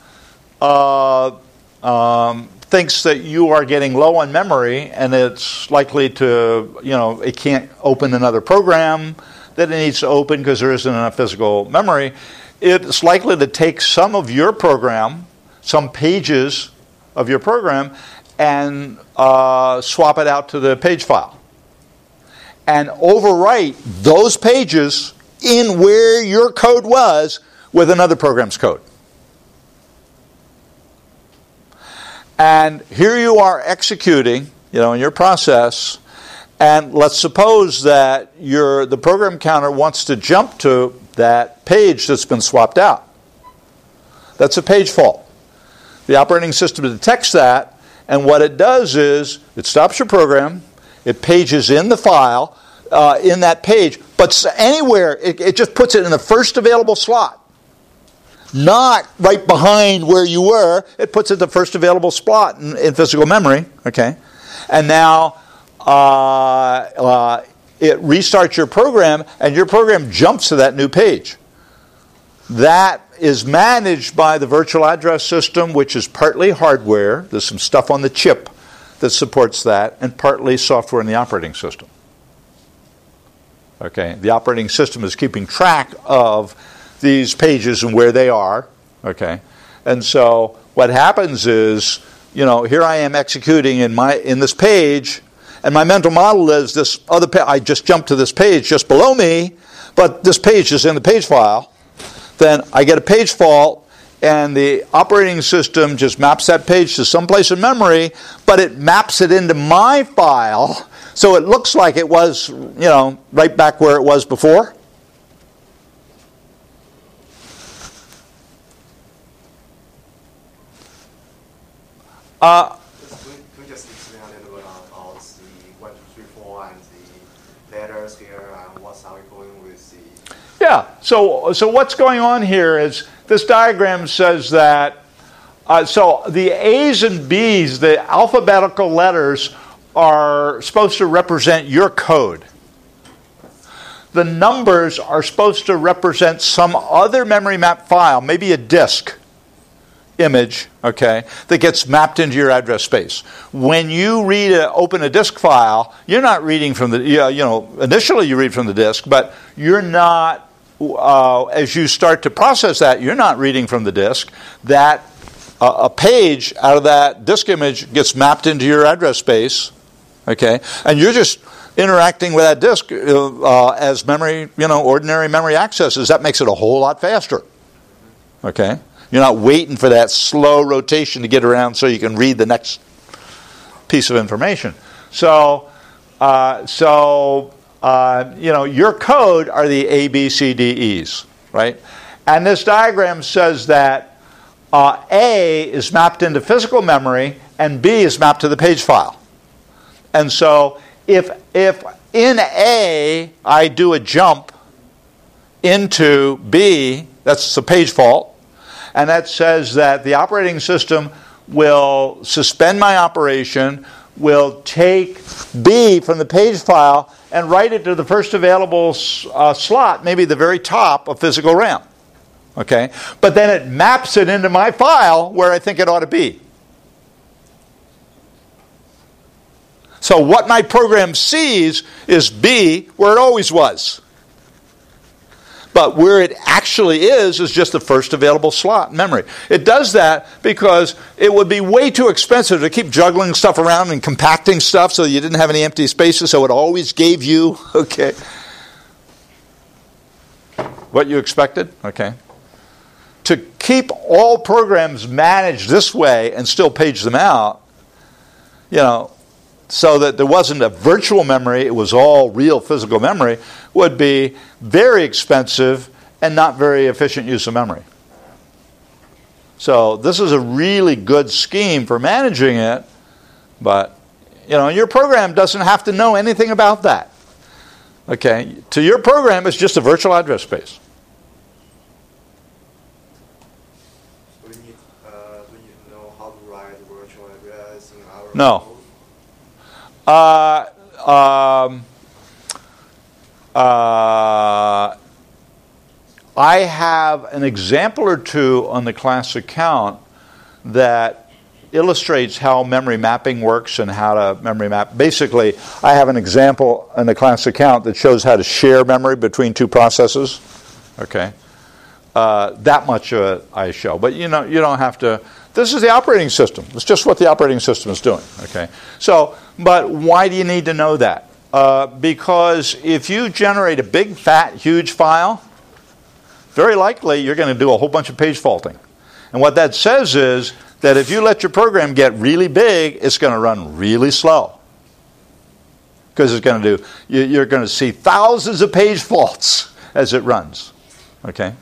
thinks that you are getting low on memory, and it's likely to, it can't open another program that it needs to open because there isn't enough physical memory, it's likely to take some of your program, some pages of your program, and swap it out to the page file. And overwrite those pages in where your code was with another program's code. And here you are executing, in your process, and let's suppose that the program counter wants to jump to that page that's been swapped out. That's a page fault. The operating system detects that, and what it does is it stops your program, it pages in the file, in that page, but anywhere, it just puts it in the first available slot. Not right behind where you were. It puts it in the first available slot in physical memory. Okay, and now it restarts your program, and your program jumps to that new page. That is managed by the virtual address system, which is partly hardware. There's some stuff on the chip that supports that, and partly software in the operating system. Okay, the operating system is keeping track of these pages and where they are. Okay, and so what happens is, here I am executing in this page, and my mental model is this other page. I just jumped to this page just below me, but this page is in the page file. Then I get a page fault, and the operating system just maps that page to someplace in memory, but it maps it into my file, so it looks like it was, right back where it was before. Can we just explain a little bit about the 1, 2, 3, 4 and the letters here, and what's how we're going with the... Yeah, so what's going on here is this diagram says that, so the A's and B's, the alphabetical letters, are supposed to represent your code. The numbers are supposed to represent some other memory map file, maybe a disk image, okay, that gets mapped into your address space. When you open a disk file, you're not reading from the, initially you read from the disk, but you're not, as you start to process that, you're not reading from the disk. That a page out of that disk image gets mapped into your address space, okay, and you're just interacting with that disk as memory, ordinary memory accesses. That makes it a whole lot faster, okay. You're not waiting for that slow rotation to get around so you can read the next piece of information. So your code are the A, B, C, D, E's, right? And this diagram says that A is mapped into physical memory and B is mapped to the page file. And so if in A I do a jump into B, that's a page fault, and that says that the operating system will suspend my operation, will take B from the page file and write it to the first available slot, maybe the very top of physical RAM. Okay? But then it maps it into my file where I think it ought to be. So what my program sees is B where it always was. But where it actually is just the first available slot in memory. It does that because it would be way too expensive to keep juggling stuff around and compacting stuff so you didn't have any empty spaces, so it always gave you, okay, what you expected, okay. To keep all programs managed this way and still page them out, so that there wasn't a virtual memory, it was all real physical memory, would be very expensive and not very efficient use of memory. So this is a really good scheme for managing it, but your program doesn't have to know anything about that. Okay, to your program, it's just a virtual address space. Do we need to know how to write virtual address in our No. I have an example or two on the class account that illustrates how memory mapping works and how to memory map. Basically, I have an example in the class account that shows how to share memory between two processes. Okay, that much of it I show, but you don't have to. This is the operating system. It's just what the operating system is doing. Okay, so but why do you need to know that? Because if you generate a big, fat, huge file, very likely you're going to do a whole bunch of page faulting. And what that says is that if you let your program get really big, it's going to run really slow. Because you're going to see thousands of page faults as it runs. Okay?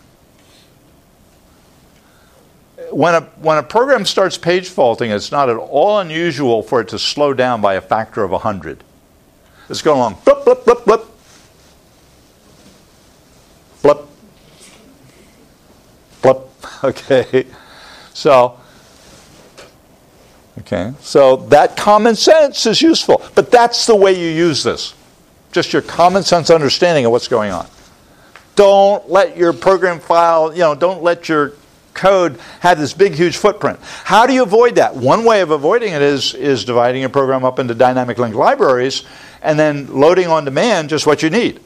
When a program starts page faulting, it's not at all unusual for it to slow down by a factor of 100. It's going along, blip, blip, blip, blip, blip, blip. Okay, so that common sense is useful, but that's the way you use this. Just your common sense understanding of what's going on. Don't let your program file, don't let your code have this big, huge footprint. How do you avoid that? One way of avoiding it is dividing your program up into dynamic linked libraries and then loading on demand just what you need.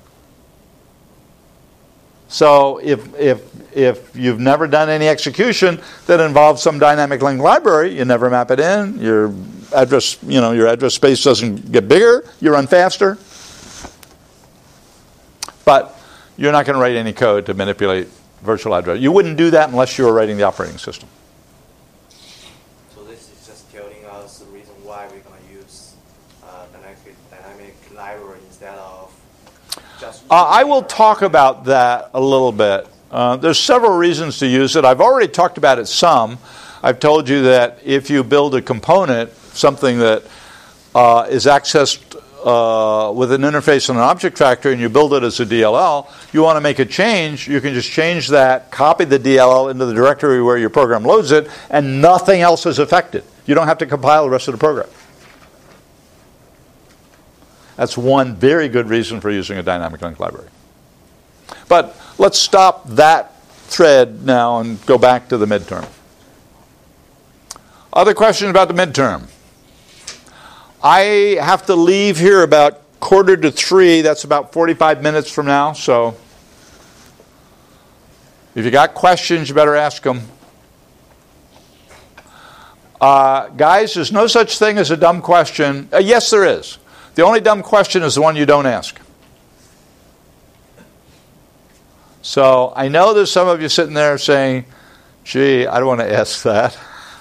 So if you've never done any execution that involves some dynamic linked library, you never map it in, your address space doesn't get bigger, you run faster. But you're not going to write any code to manipulate virtual address. You wouldn't do that unless you were writing the operating system. So this is just telling us the reason why we're going to use dynamic library instead of just... I will talk about that a little bit. There's several reasons to use it. I've already talked about it some. I've told you that if you build a component, something that is accessed with an interface and an object tractor, and you build it as a DLL, you want to make a change, you can just change that, copy the DLL into the directory where your program loads it, and nothing else is affected. You don't have to compile the rest of the program. That's one very good reason for using a dynamic linked library. But let's stop that thread now and go back to the midterm. Other questions about the midterm? I have to leave here about 2:45. That's about 45 minutes from now. So if you got questions, you better ask them. Guys, there's no such thing as a dumb question. Yes, there is. The only dumb question is the one you don't ask. So I know there's some of you sitting there saying, gee, I don't want to ask that.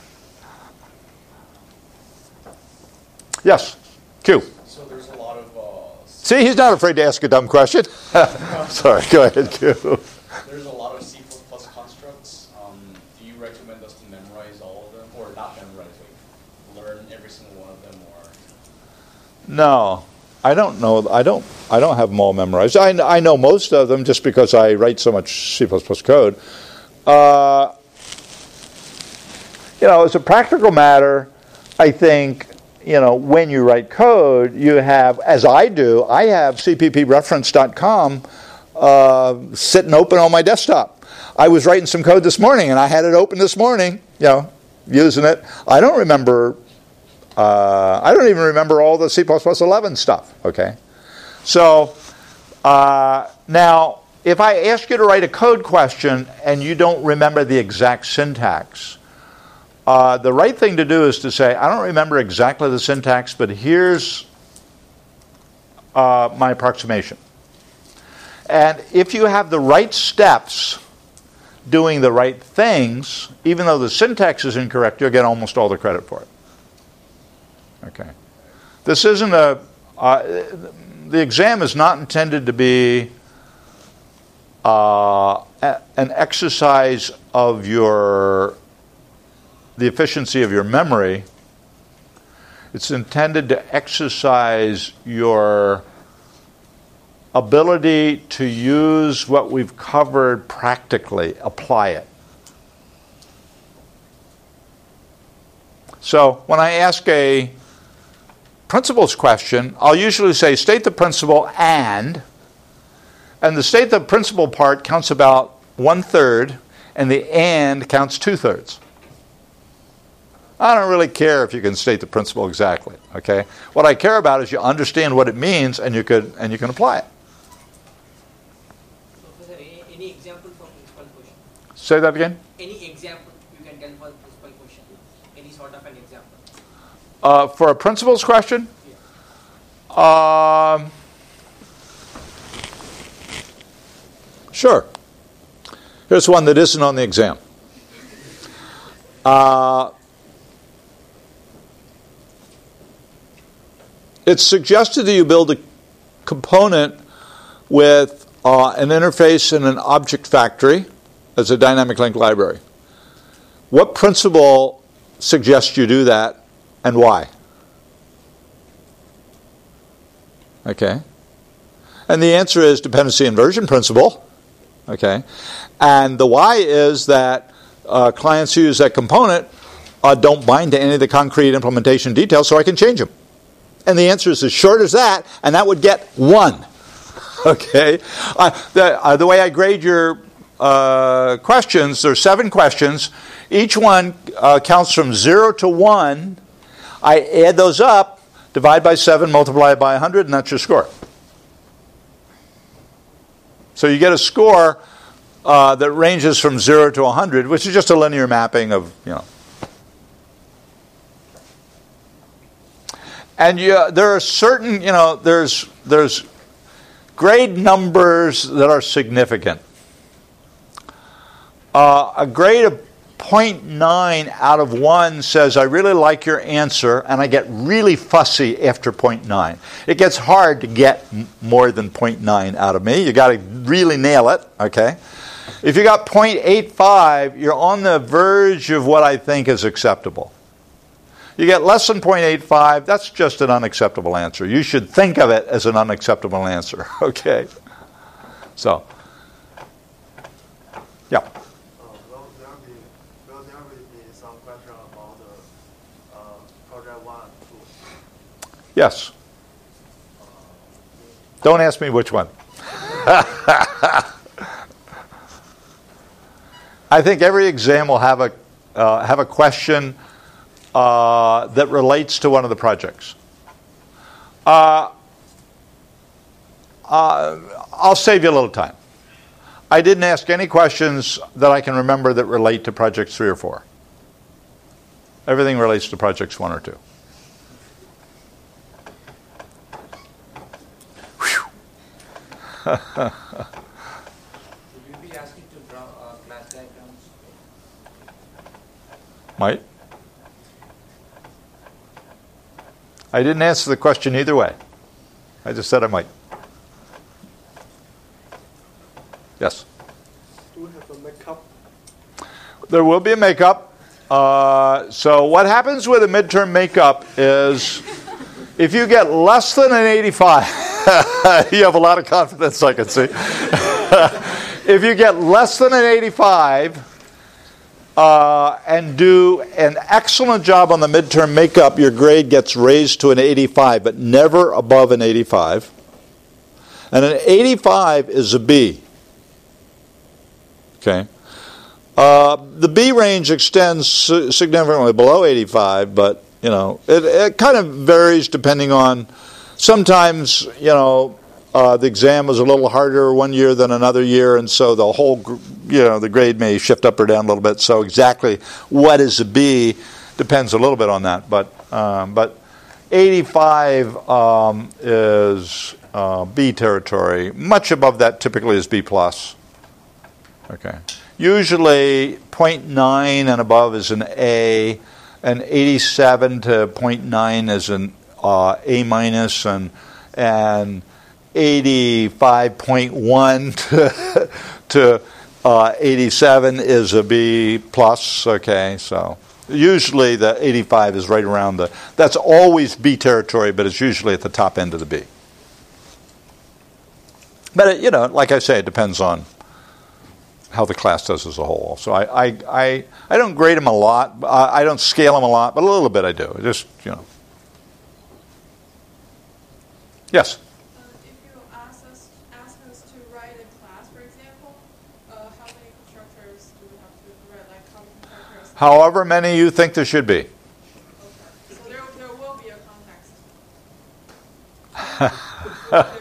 Yes, Q. So there's a lot of... See, he's not afraid to ask a dumb question. Sorry, go ahead, Q. There's a lot of C++ constructs. Do you recommend us to memorize all of them? Or not memorize, like learn every single one of them? No, I don't know. I don't have them all memorized. I know most of them just because I write so much C++ code. As a practical matter, I think, when you write code, you have, as I do, I have cppreference.com sitting open on my desktop. I was writing some code this morning, and I had it open this morning, using it. I don't even remember all the C++ 11 stuff, okay? So, now, if I ask you to write a code question and you don't remember the exact syntax, the right thing to do is to say, I don't remember exactly the syntax, but here's my approximation. And if you have the right steps doing the right things, even though the syntax is incorrect, you'll get almost all the credit for it. Okay. This isn't the exam is not intended to be an exercise of the efficiency of your memory. It's intended to exercise your ability to use what we've covered practically, apply it. So when I ask a principles question, I'll usually say state the principle and the state the principle part counts about 1/3 and the and counts 2/3. I don't really care if you can state the principle exactly, okay? What I care about is you understand what it means and you can apply it. So, any example for principal question? Say that again? Any example you can tell for principal question? Any sort of an example? For a principles question? Sure. Here's one that isn't on the exam. It's suggested that you build a component with an interface and an object factory as a dynamic link library. What principle suggests you do that and why? Okay. And the answer is dependency inversion principle. Okay. And the why is that clients who use that component don't bind to any of the concrete implementation details, so I can change them. And the answer is as short as that, and that would get 1. Okay? The way I grade your questions, there's 7 questions. Each one counts from 0 to 1. I add those up, divide by 7, multiply by 100, and that's your score. So you get a score that ranges from 0 to 100, which is just a linear mapping of, And there are certain, there's grade numbers that are significant. A grade of 0.9 out of 1 says, I really like your answer, and I get really fussy after 0.9. It gets hard to get more than 0.9 out of me. You got to really nail it, okay? If you got 0.85, you're on the verge of what I think is acceptable. You get less than 0.85, that's just an unacceptable answer. You should think of it as an unacceptable answer, okay? So, yeah. Will there be some question about the project 1 and 2? Yes. Don't ask me which one. I think every exam will have a question that relates to one of the projects. I'll save you a little time. I didn't ask any questions that I can remember that relate to projects 3 or 4. Everything relates to projects 1 or 2. Will you be asking to draw class diagrams? Might. I didn't answer the question either way. I just said I might. Yes? Do we have a makeup? There will be a makeup. So what happens with a midterm makeup is If you get less than an 85, you have a lot of confidence, I can see. If you get less than an 85 and do an excellent job on the midterm makeup, your grade gets raised to an 85, but never above an 85. And an 85 is a B. Okay. The B range extends significantly below 85, but, you know, it kind of varies depending on, sometimes, you know, the exam was a little harder one year than another year, and so the whole, you know, the grade may shift up or down a little bit. So exactly what is a B depends a little bit on that. But 85 is B territory. Much above that typically is B plus. Okay. Usually 0.9 and above is an A, and 87 to 0.9 is an A minus, and 85.1 to 87 is a B plus. Okay, so usually the 85 is right around that's always B territory, but it's usually at the top end of the B. But you know, like I say, it depends on how the class does as a whole. So I don't grade them a lot. I don't scale them a lot, but a little bit I do. Just, you know. Yes? If you ask us to write a class, for example, how many constructors do we have to write? Like how many constructors? However many you think there should be. Okay. So there will be a context.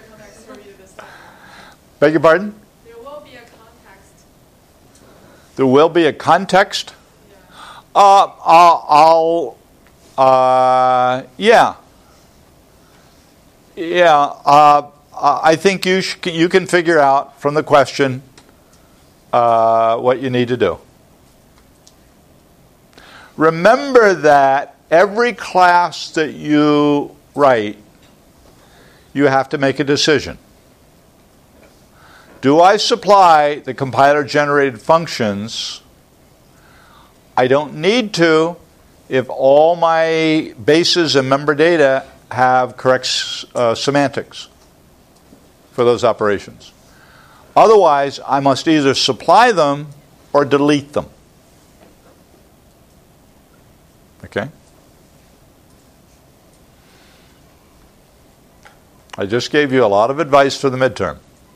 Beg your pardon? There will be a context. There will be a context? Yeah. Yeah. I think you can figure out from the question what you need to do. Remember that every class that you write, you have to make a decision. Do I supply the compiler-generated functions? I don't need to if all my bases and member data have correct semantics for those operations. Otherwise, I must either supply them or delete them. Okay? I just gave you a lot of advice for the midterm.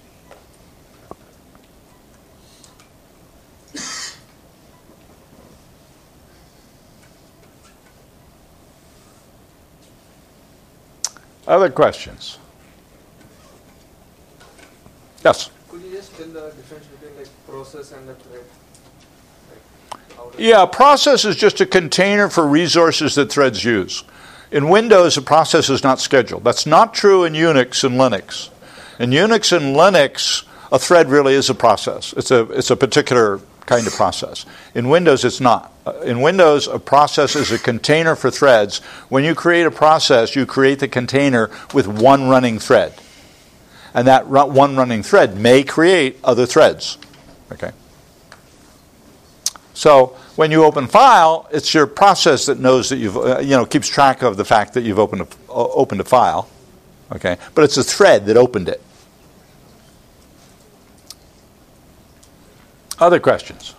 Other questions? Yes? Could you just tell the difference between like process and the thread? Yeah, a process is just a container for resources that threads use. In Windows, a process is not scheduled. That's not true in Unix and Linux. In Unix and Linux, a thread really is a process. It's a particular kind of process. In Windows, it's not. In Windows, a process is a container for threads. When you create a process, you create the container with one running thread. And that one running thread may create other threads. Okay. So when you open file, it's your process that knows that you've, keeps track of the fact that you've opened a file. Okay. But it's a thread that opened it. Other questions?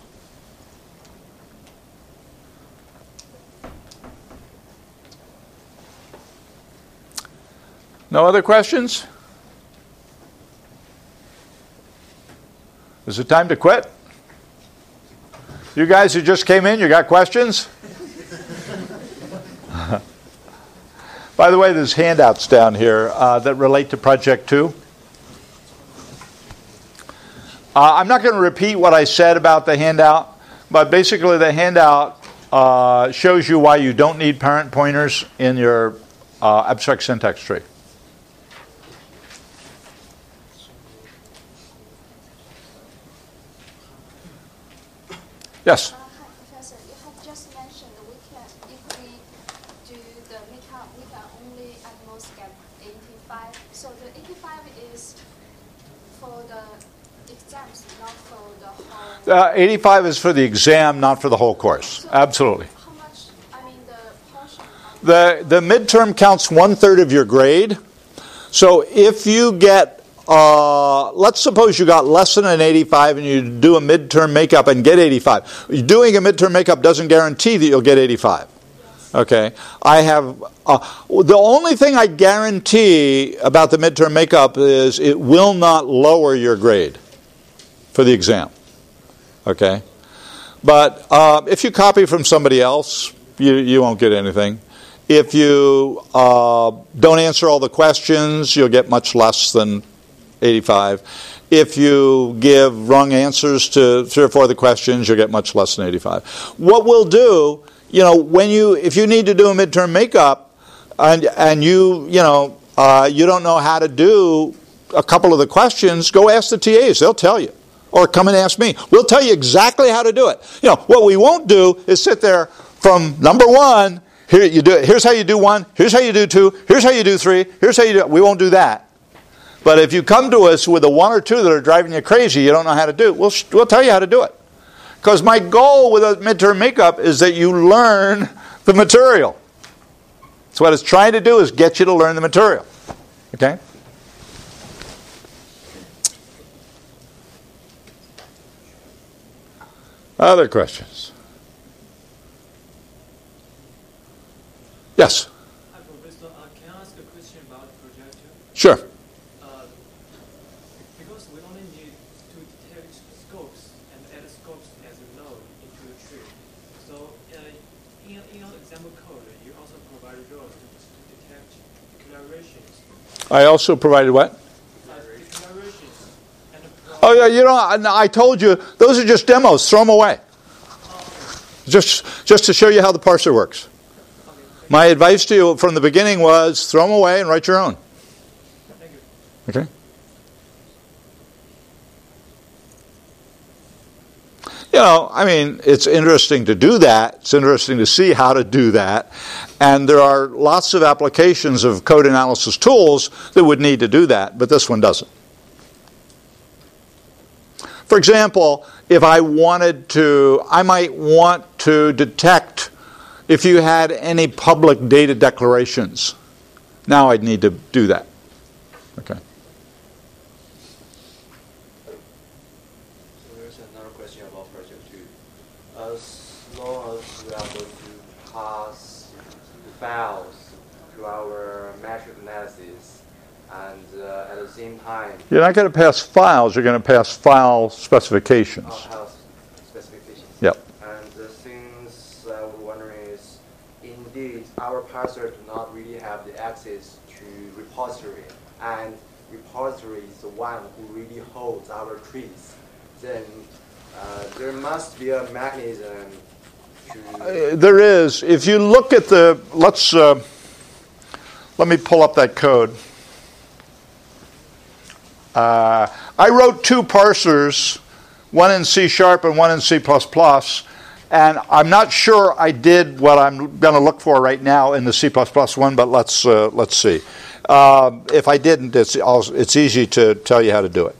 No other questions? Is it time to quit? You guys who just came in, you got questions? By the way, there's handouts down here that relate to Project 2. I'm not going to repeat what I said about the handout, but basically the handout shows you why you don't need parent pointers in your abstract syntax tree. Yes? Hi, Professor. You have just mentioned if we do the makeup, we can only at most get 85. So the 85 is for the exams, not for the whole... 85 is for the exam, not for the whole course. So absolutely. How much, the portion The midterm counts 1/3 of your grade. So if you get, let's suppose you got less than an 85 and you do a midterm makeup and get 85. Doing a midterm makeup doesn't guarantee that you'll get 85. Okay, I have, the only thing I guarantee about the midterm makeup is it will not lower your grade for the exam. Okay, but if you copy from somebody else, you won't get anything. If you don't answer all the questions, you'll get much less than 85. If you give wrong answers to 3 or 4 of the questions, you'll get much less than 85. What we'll do, if you need to do a midterm makeup and you don't know how to do a couple of the questions, go ask the TAs. They'll tell you. Or come and ask me. We'll tell you exactly how to do it. What we won't do is sit there from number 1, here you do it. Here's how you do 1, here's how you do 2, here's how you do 3, here's how you do it. We won't do that. But if you come to us with the 1 or 2 that are driving you crazy, you don't know how to do it, we'll tell you how to do it. Because my goal with a midterm makeup is that you learn the material. So what it's trying to do is get you to learn the material. Okay? Other questions? Yes? Hi, Professor. Can I ask a question about the projector? Sure. Because we only need to detect scopes and add scopes as a node into the tree. So in your example code, you also provide rows to detect declarations. I also provided what? Declarations. Oh yeah, I told you those are just demos. Throw them away. Just to show you how the parser works. My advice to you from the beginning was throw them away and write your own. Thank you. Okay. It's interesting to do that. It's interesting to see how to do that. And there are lots of applications of code analysis tools that would need to do that, but this one doesn't. For example, if I might want to detect if you had any public data declarations. Now I'd need to do that. Okay. So there's another question about project 2. As long as we are going to pass the files to our metric analysis, and at the same time, you're not going to pass files. You're going to pass file specifications. File specifications. Yep. And the things we're wondering is, indeed, our parser do not really have the access to repository, and repository is the one who really holds our trees. Then there must be a mechanism to... There is. If you look at the... let me pull up that code. I wrote 2 parsers, one in C# and one in C++, and I'm not sure I did what I'm going to look for right now in the C++ one, but let's see. If I didn't, it's easy to tell you how to do it.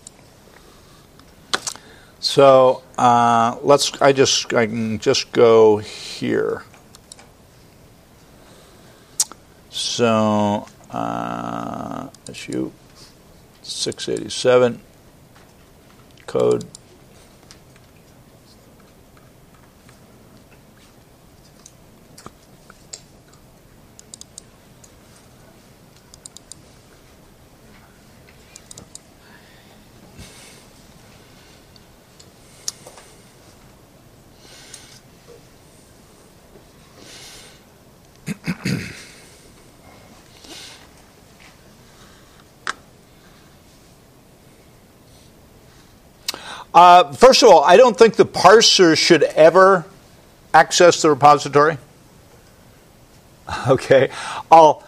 So I can just go here. So issue 687 code. First of all, I don't think the parser should ever access the repository. Okay, I'll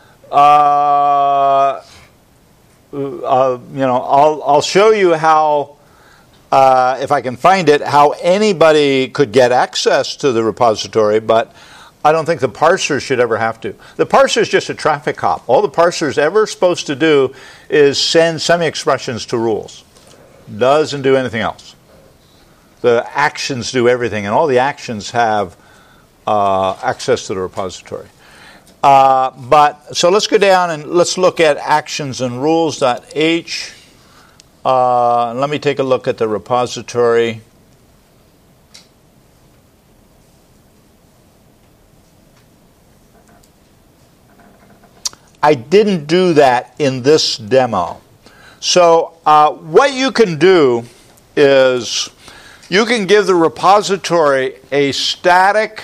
show you how, if I can find it, how anybody could get access to the repository, but I don't think the parser should ever have to. The parser is just a traffic cop. All the parser is ever supposed to do is send semi-expressions to rules. Doesn't do anything else. The actions do everything, and all the actions have access to the repository. So let's go down and let's look at actions and rules.h. Let me take a look at the repository. I didn't do that in this demo. So what you can do is you can give the repository a static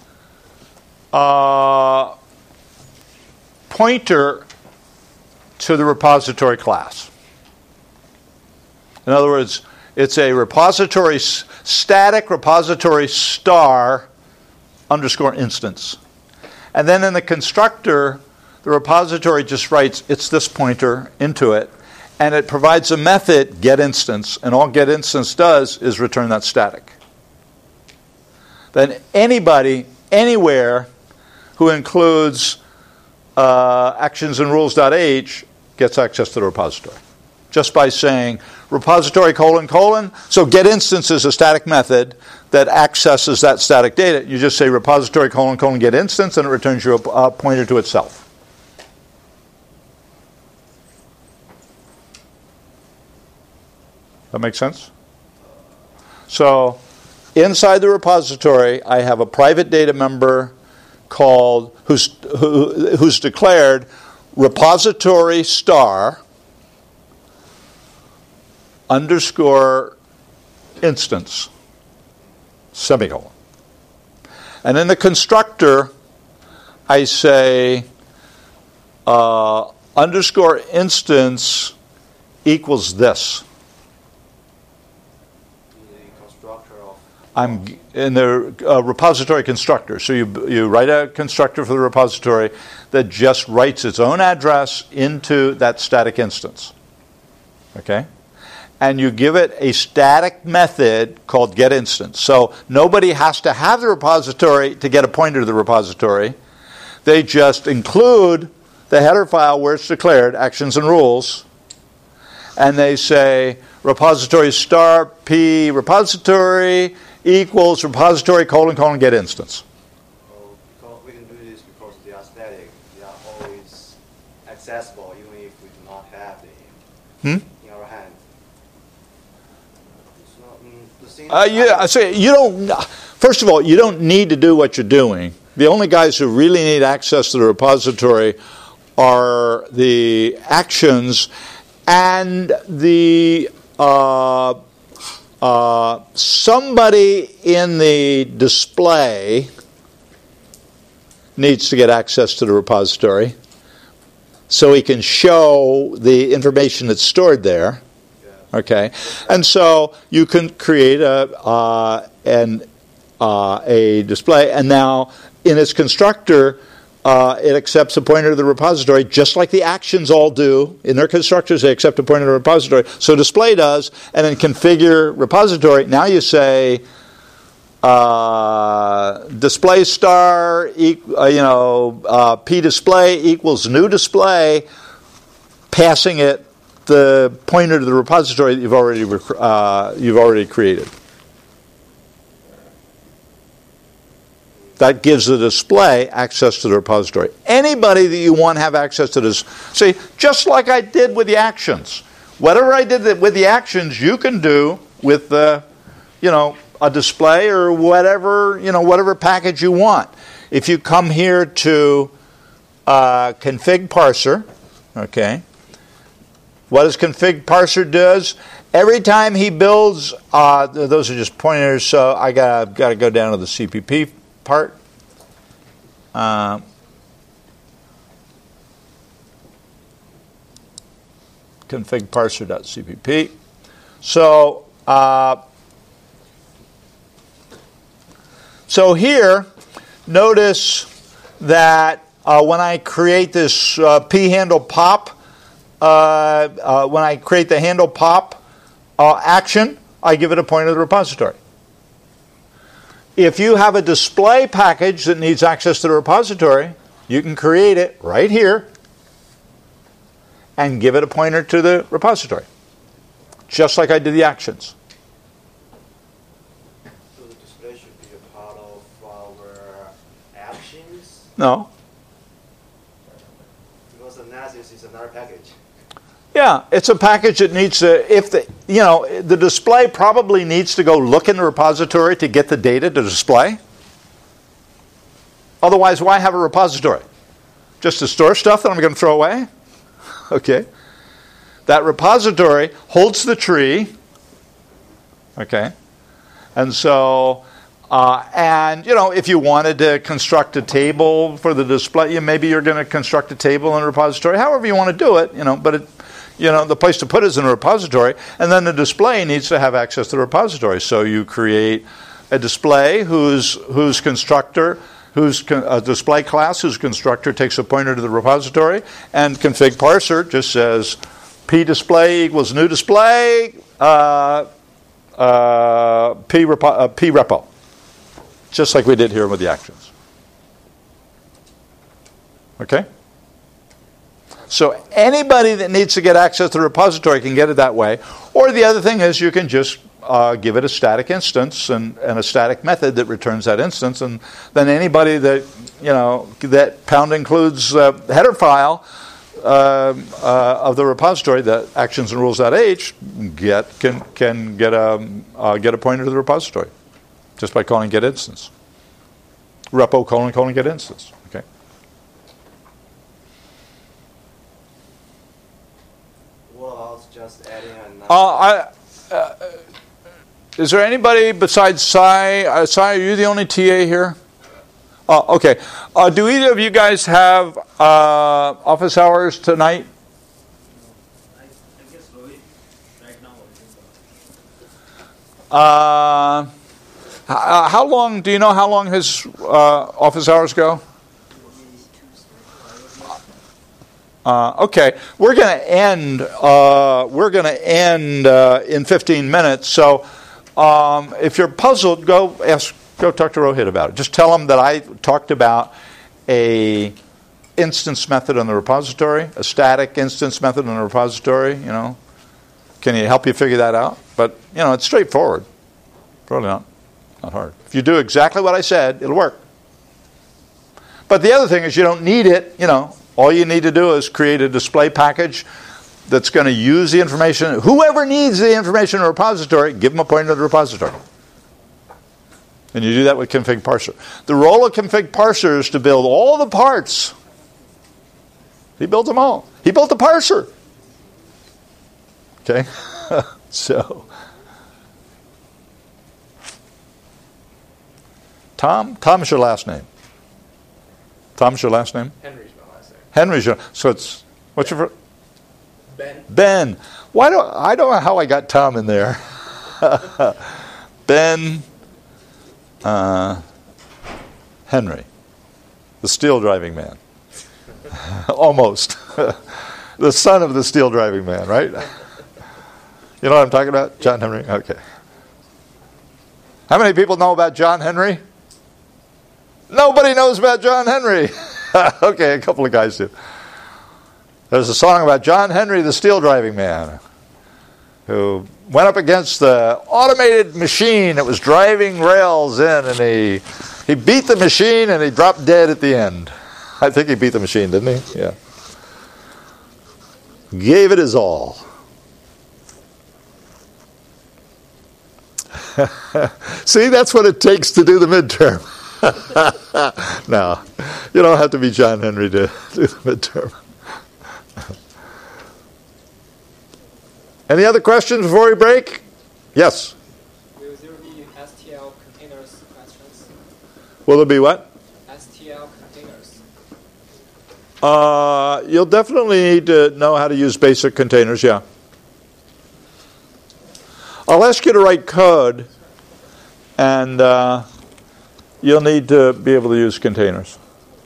pointer to the repository class. In other words, it's a repository static repository star underscore instance. And then in the constructor, the repository just writes it's this pointer into it, and it provides a method getInstance, and all getInstance does is return that static. Then anybody, anywhere, who includes actions and rules.h gets access to the repository. Just by saying repository : so getInstance is a static method that accesses that static data. You just say repository : getInstance, and it returns you a pointer to itself. That makes sense? So inside the repository, I have a private data member called who's declared repository star underscore instance semicolon. And in the constructor, I say underscore instance equals this. I'm in the repository constructor. So you write a constructor for the repository that just writes its own address into that static instance. Okay? And you give it a static method called getInstance. So nobody has to have the repository to get a pointer to the repository. They just include the header file where it's declared, actions and rules, and they say repository star p repository equals repository : getInstance. Because we can do this because they are static. They are always accessible even if we do not have them in our hand. First of all, you don't need to do what you're doing. The only guys who really need access to the repository are the actions and the somebody in the display needs to get access to the repository so he can show the information that's stored there. Okay, and so you can create a display, and now in its constructor, it accepts a pointer to the repository, just like the actions all do. In their constructors, they accept a pointer to the repository. So display does, and then configure repository. Now you say display star, p display equals new display, passing it the pointer to the repository that you've already created. That gives the display access to the repository. Anybody that you want to have access to this, see, just like I did with the actions. Whatever I did with the actions, you can do with the, a display or whatever package you want. If you come here to config parser, okay, what does config parser does? Every time he builds, those are just pointers, so I got to go down to the CPP part. Config parser.cpp. So here, notice that when I create this p handle pop, when I create the handle pop action, I give it a pointer to the repository. If you have a display package that needs access to the repository, you can create it right here and give it a pointer to the repository, just like I did the actions. So the display should be a part of our actions? No. because analysis is another package. Yeah, it's a package that needs to, the display probably needs to go look in the repository to get the data to display. Otherwise, why have a repository? Just to store stuff that I'm going to throw away? Okay. That repository holds the tree. Okay. And so, if you wanted to construct a table for the display, maybe you're going to construct a table in a repository, however you want to do it, but the place to put it is in a repository, and then the display needs to have access to the repository. So you create a display whose constructor, a display class whose constructor takes a pointer to the repository, and config parser just says p display equals new display p repo, just like we did here with the actions. Okay. So anybody that needs to get access to the repository can get it that way. Or the other thing is you can just give it a static instance and a static method that returns that instance. And then anybody that, that pound includes header file of the repository, that actions and rules.h, can get a pointer to the repository just by calling get instance. Repo : get instance. Okay. Just adding another. Is there anybody besides Sai? Sai, are you the only TA here? Okay. Do either of you guys have office hours tonight? I guess right now. How long? Do you know how long his office hours go? Okay, we're going to end. In 15 minutes. So, if you're puzzled, go talk to Rohit about it. Just tell him that I talked about a instance method on the repository, a static instance method on the repository. Can he help you figure that out? But it's straightforward. Probably not hard. If you do exactly what I said, it'll work. But the other thing is you don't need it. All you need to do is create a display package that's going to use the information. Whoever needs the information in a repository, give them a pointer to the repository. And you do that with config parser. The role of config parser is to build all the parts. He built them all. He built the parser. Okay? So, Tom is your last name. Tom's your last name? Henry's my last name. Henry's your, so it's, what's your first? Ben. Ben. I don't know how I got Tom in there. Ben Henry, the steel driving man. Almost. The son of the steel driving man, right? You know what I'm talking about? John Henry? Okay. How many people know about John Henry? Nobody knows about John Henry. Okay, a couple of guys do. There's a song about John Henry, the steel driving man, who went up against the automated machine that was driving rails in, and he beat the machine and he dropped dead at the end. I think he beat the machine, didn't he? Yeah. Gave it his all. See, that's what it takes to do the midterm. No, you don't have to be John Henry to do the midterm. Any other questions before we break? Yes. Will there be STL containers questions? Will there be what? STL containers. You'll definitely need to know how to use basic containers, yeah. I'll ask you to write code, and you'll need to be able to use containers.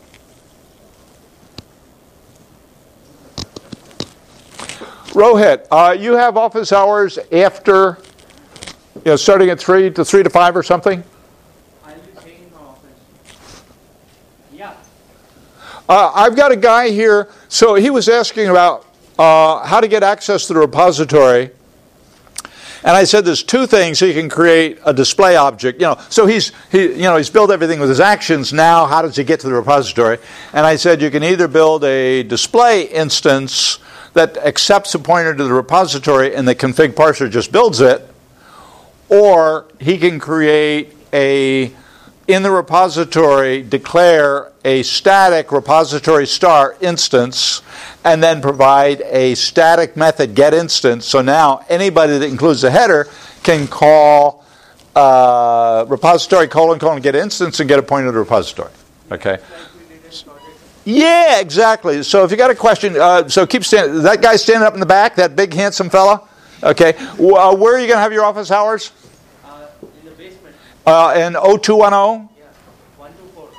Rohit, you have office hours after, starting at 3 to 5 or something? Are you taking office? Yeah. I've got a guy here, so he was asking about how to get access to the repository. And I said there's two things. He can create a display object. So he's built everything with his actions. Now, how does he get to the repository? And I said you can either build a display instance that accepts a pointer to the repository and the config parser just builds it, or he can create in the repository, declare a static repository star instance and then provide a static method get instance. So now anybody that includes the header can call repository : get instance and get a pointer to the repository. Okay. Yeah, exactly. So if you got a question, so keep standing. That guy standing up in the back, that big handsome fella. Okay. Where are you going to have your office hours? In the basement. In 0210? Yeah, 124.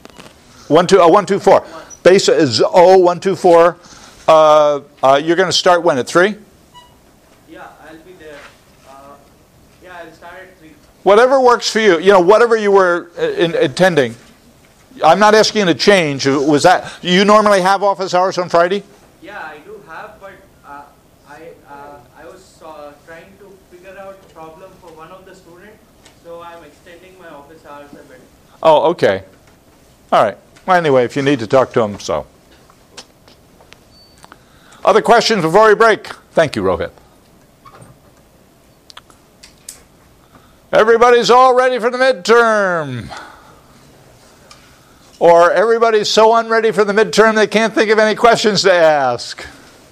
124. Base is 0124. You're going to start when, at 3? Yeah, I'll be there. I'll start at 3. Whatever works for you. Whatever you were intending. I'm not asking you to change. Was that, you normally have office hours on Friday? Yeah, I do have, but I was trying to figure out a problem for one of the students, so I'm extending my office hours a bit. Oh, okay. All right. Well, anyway, if you need to talk to him, so. Other questions before we break? Thank you, Rohit. Everybody's all ready for the midterm. Or everybody's so unready for the midterm they can't think of any questions to ask.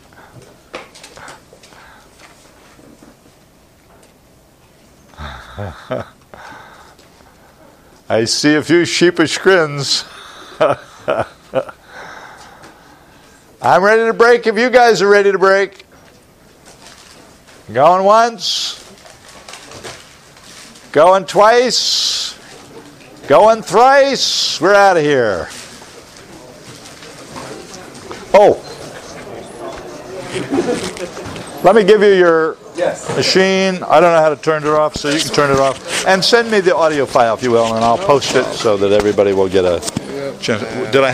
I see a few sheepish grins. I'm ready to break if you guys are ready to break. Going once. Going twice. Going thrice. We're out of here. Oh. Let me give you your machine. I don't know how to turn it off, so you can turn it off. And send me the audio file, if you will, and I'll post it so that everybody will get a chance. Did I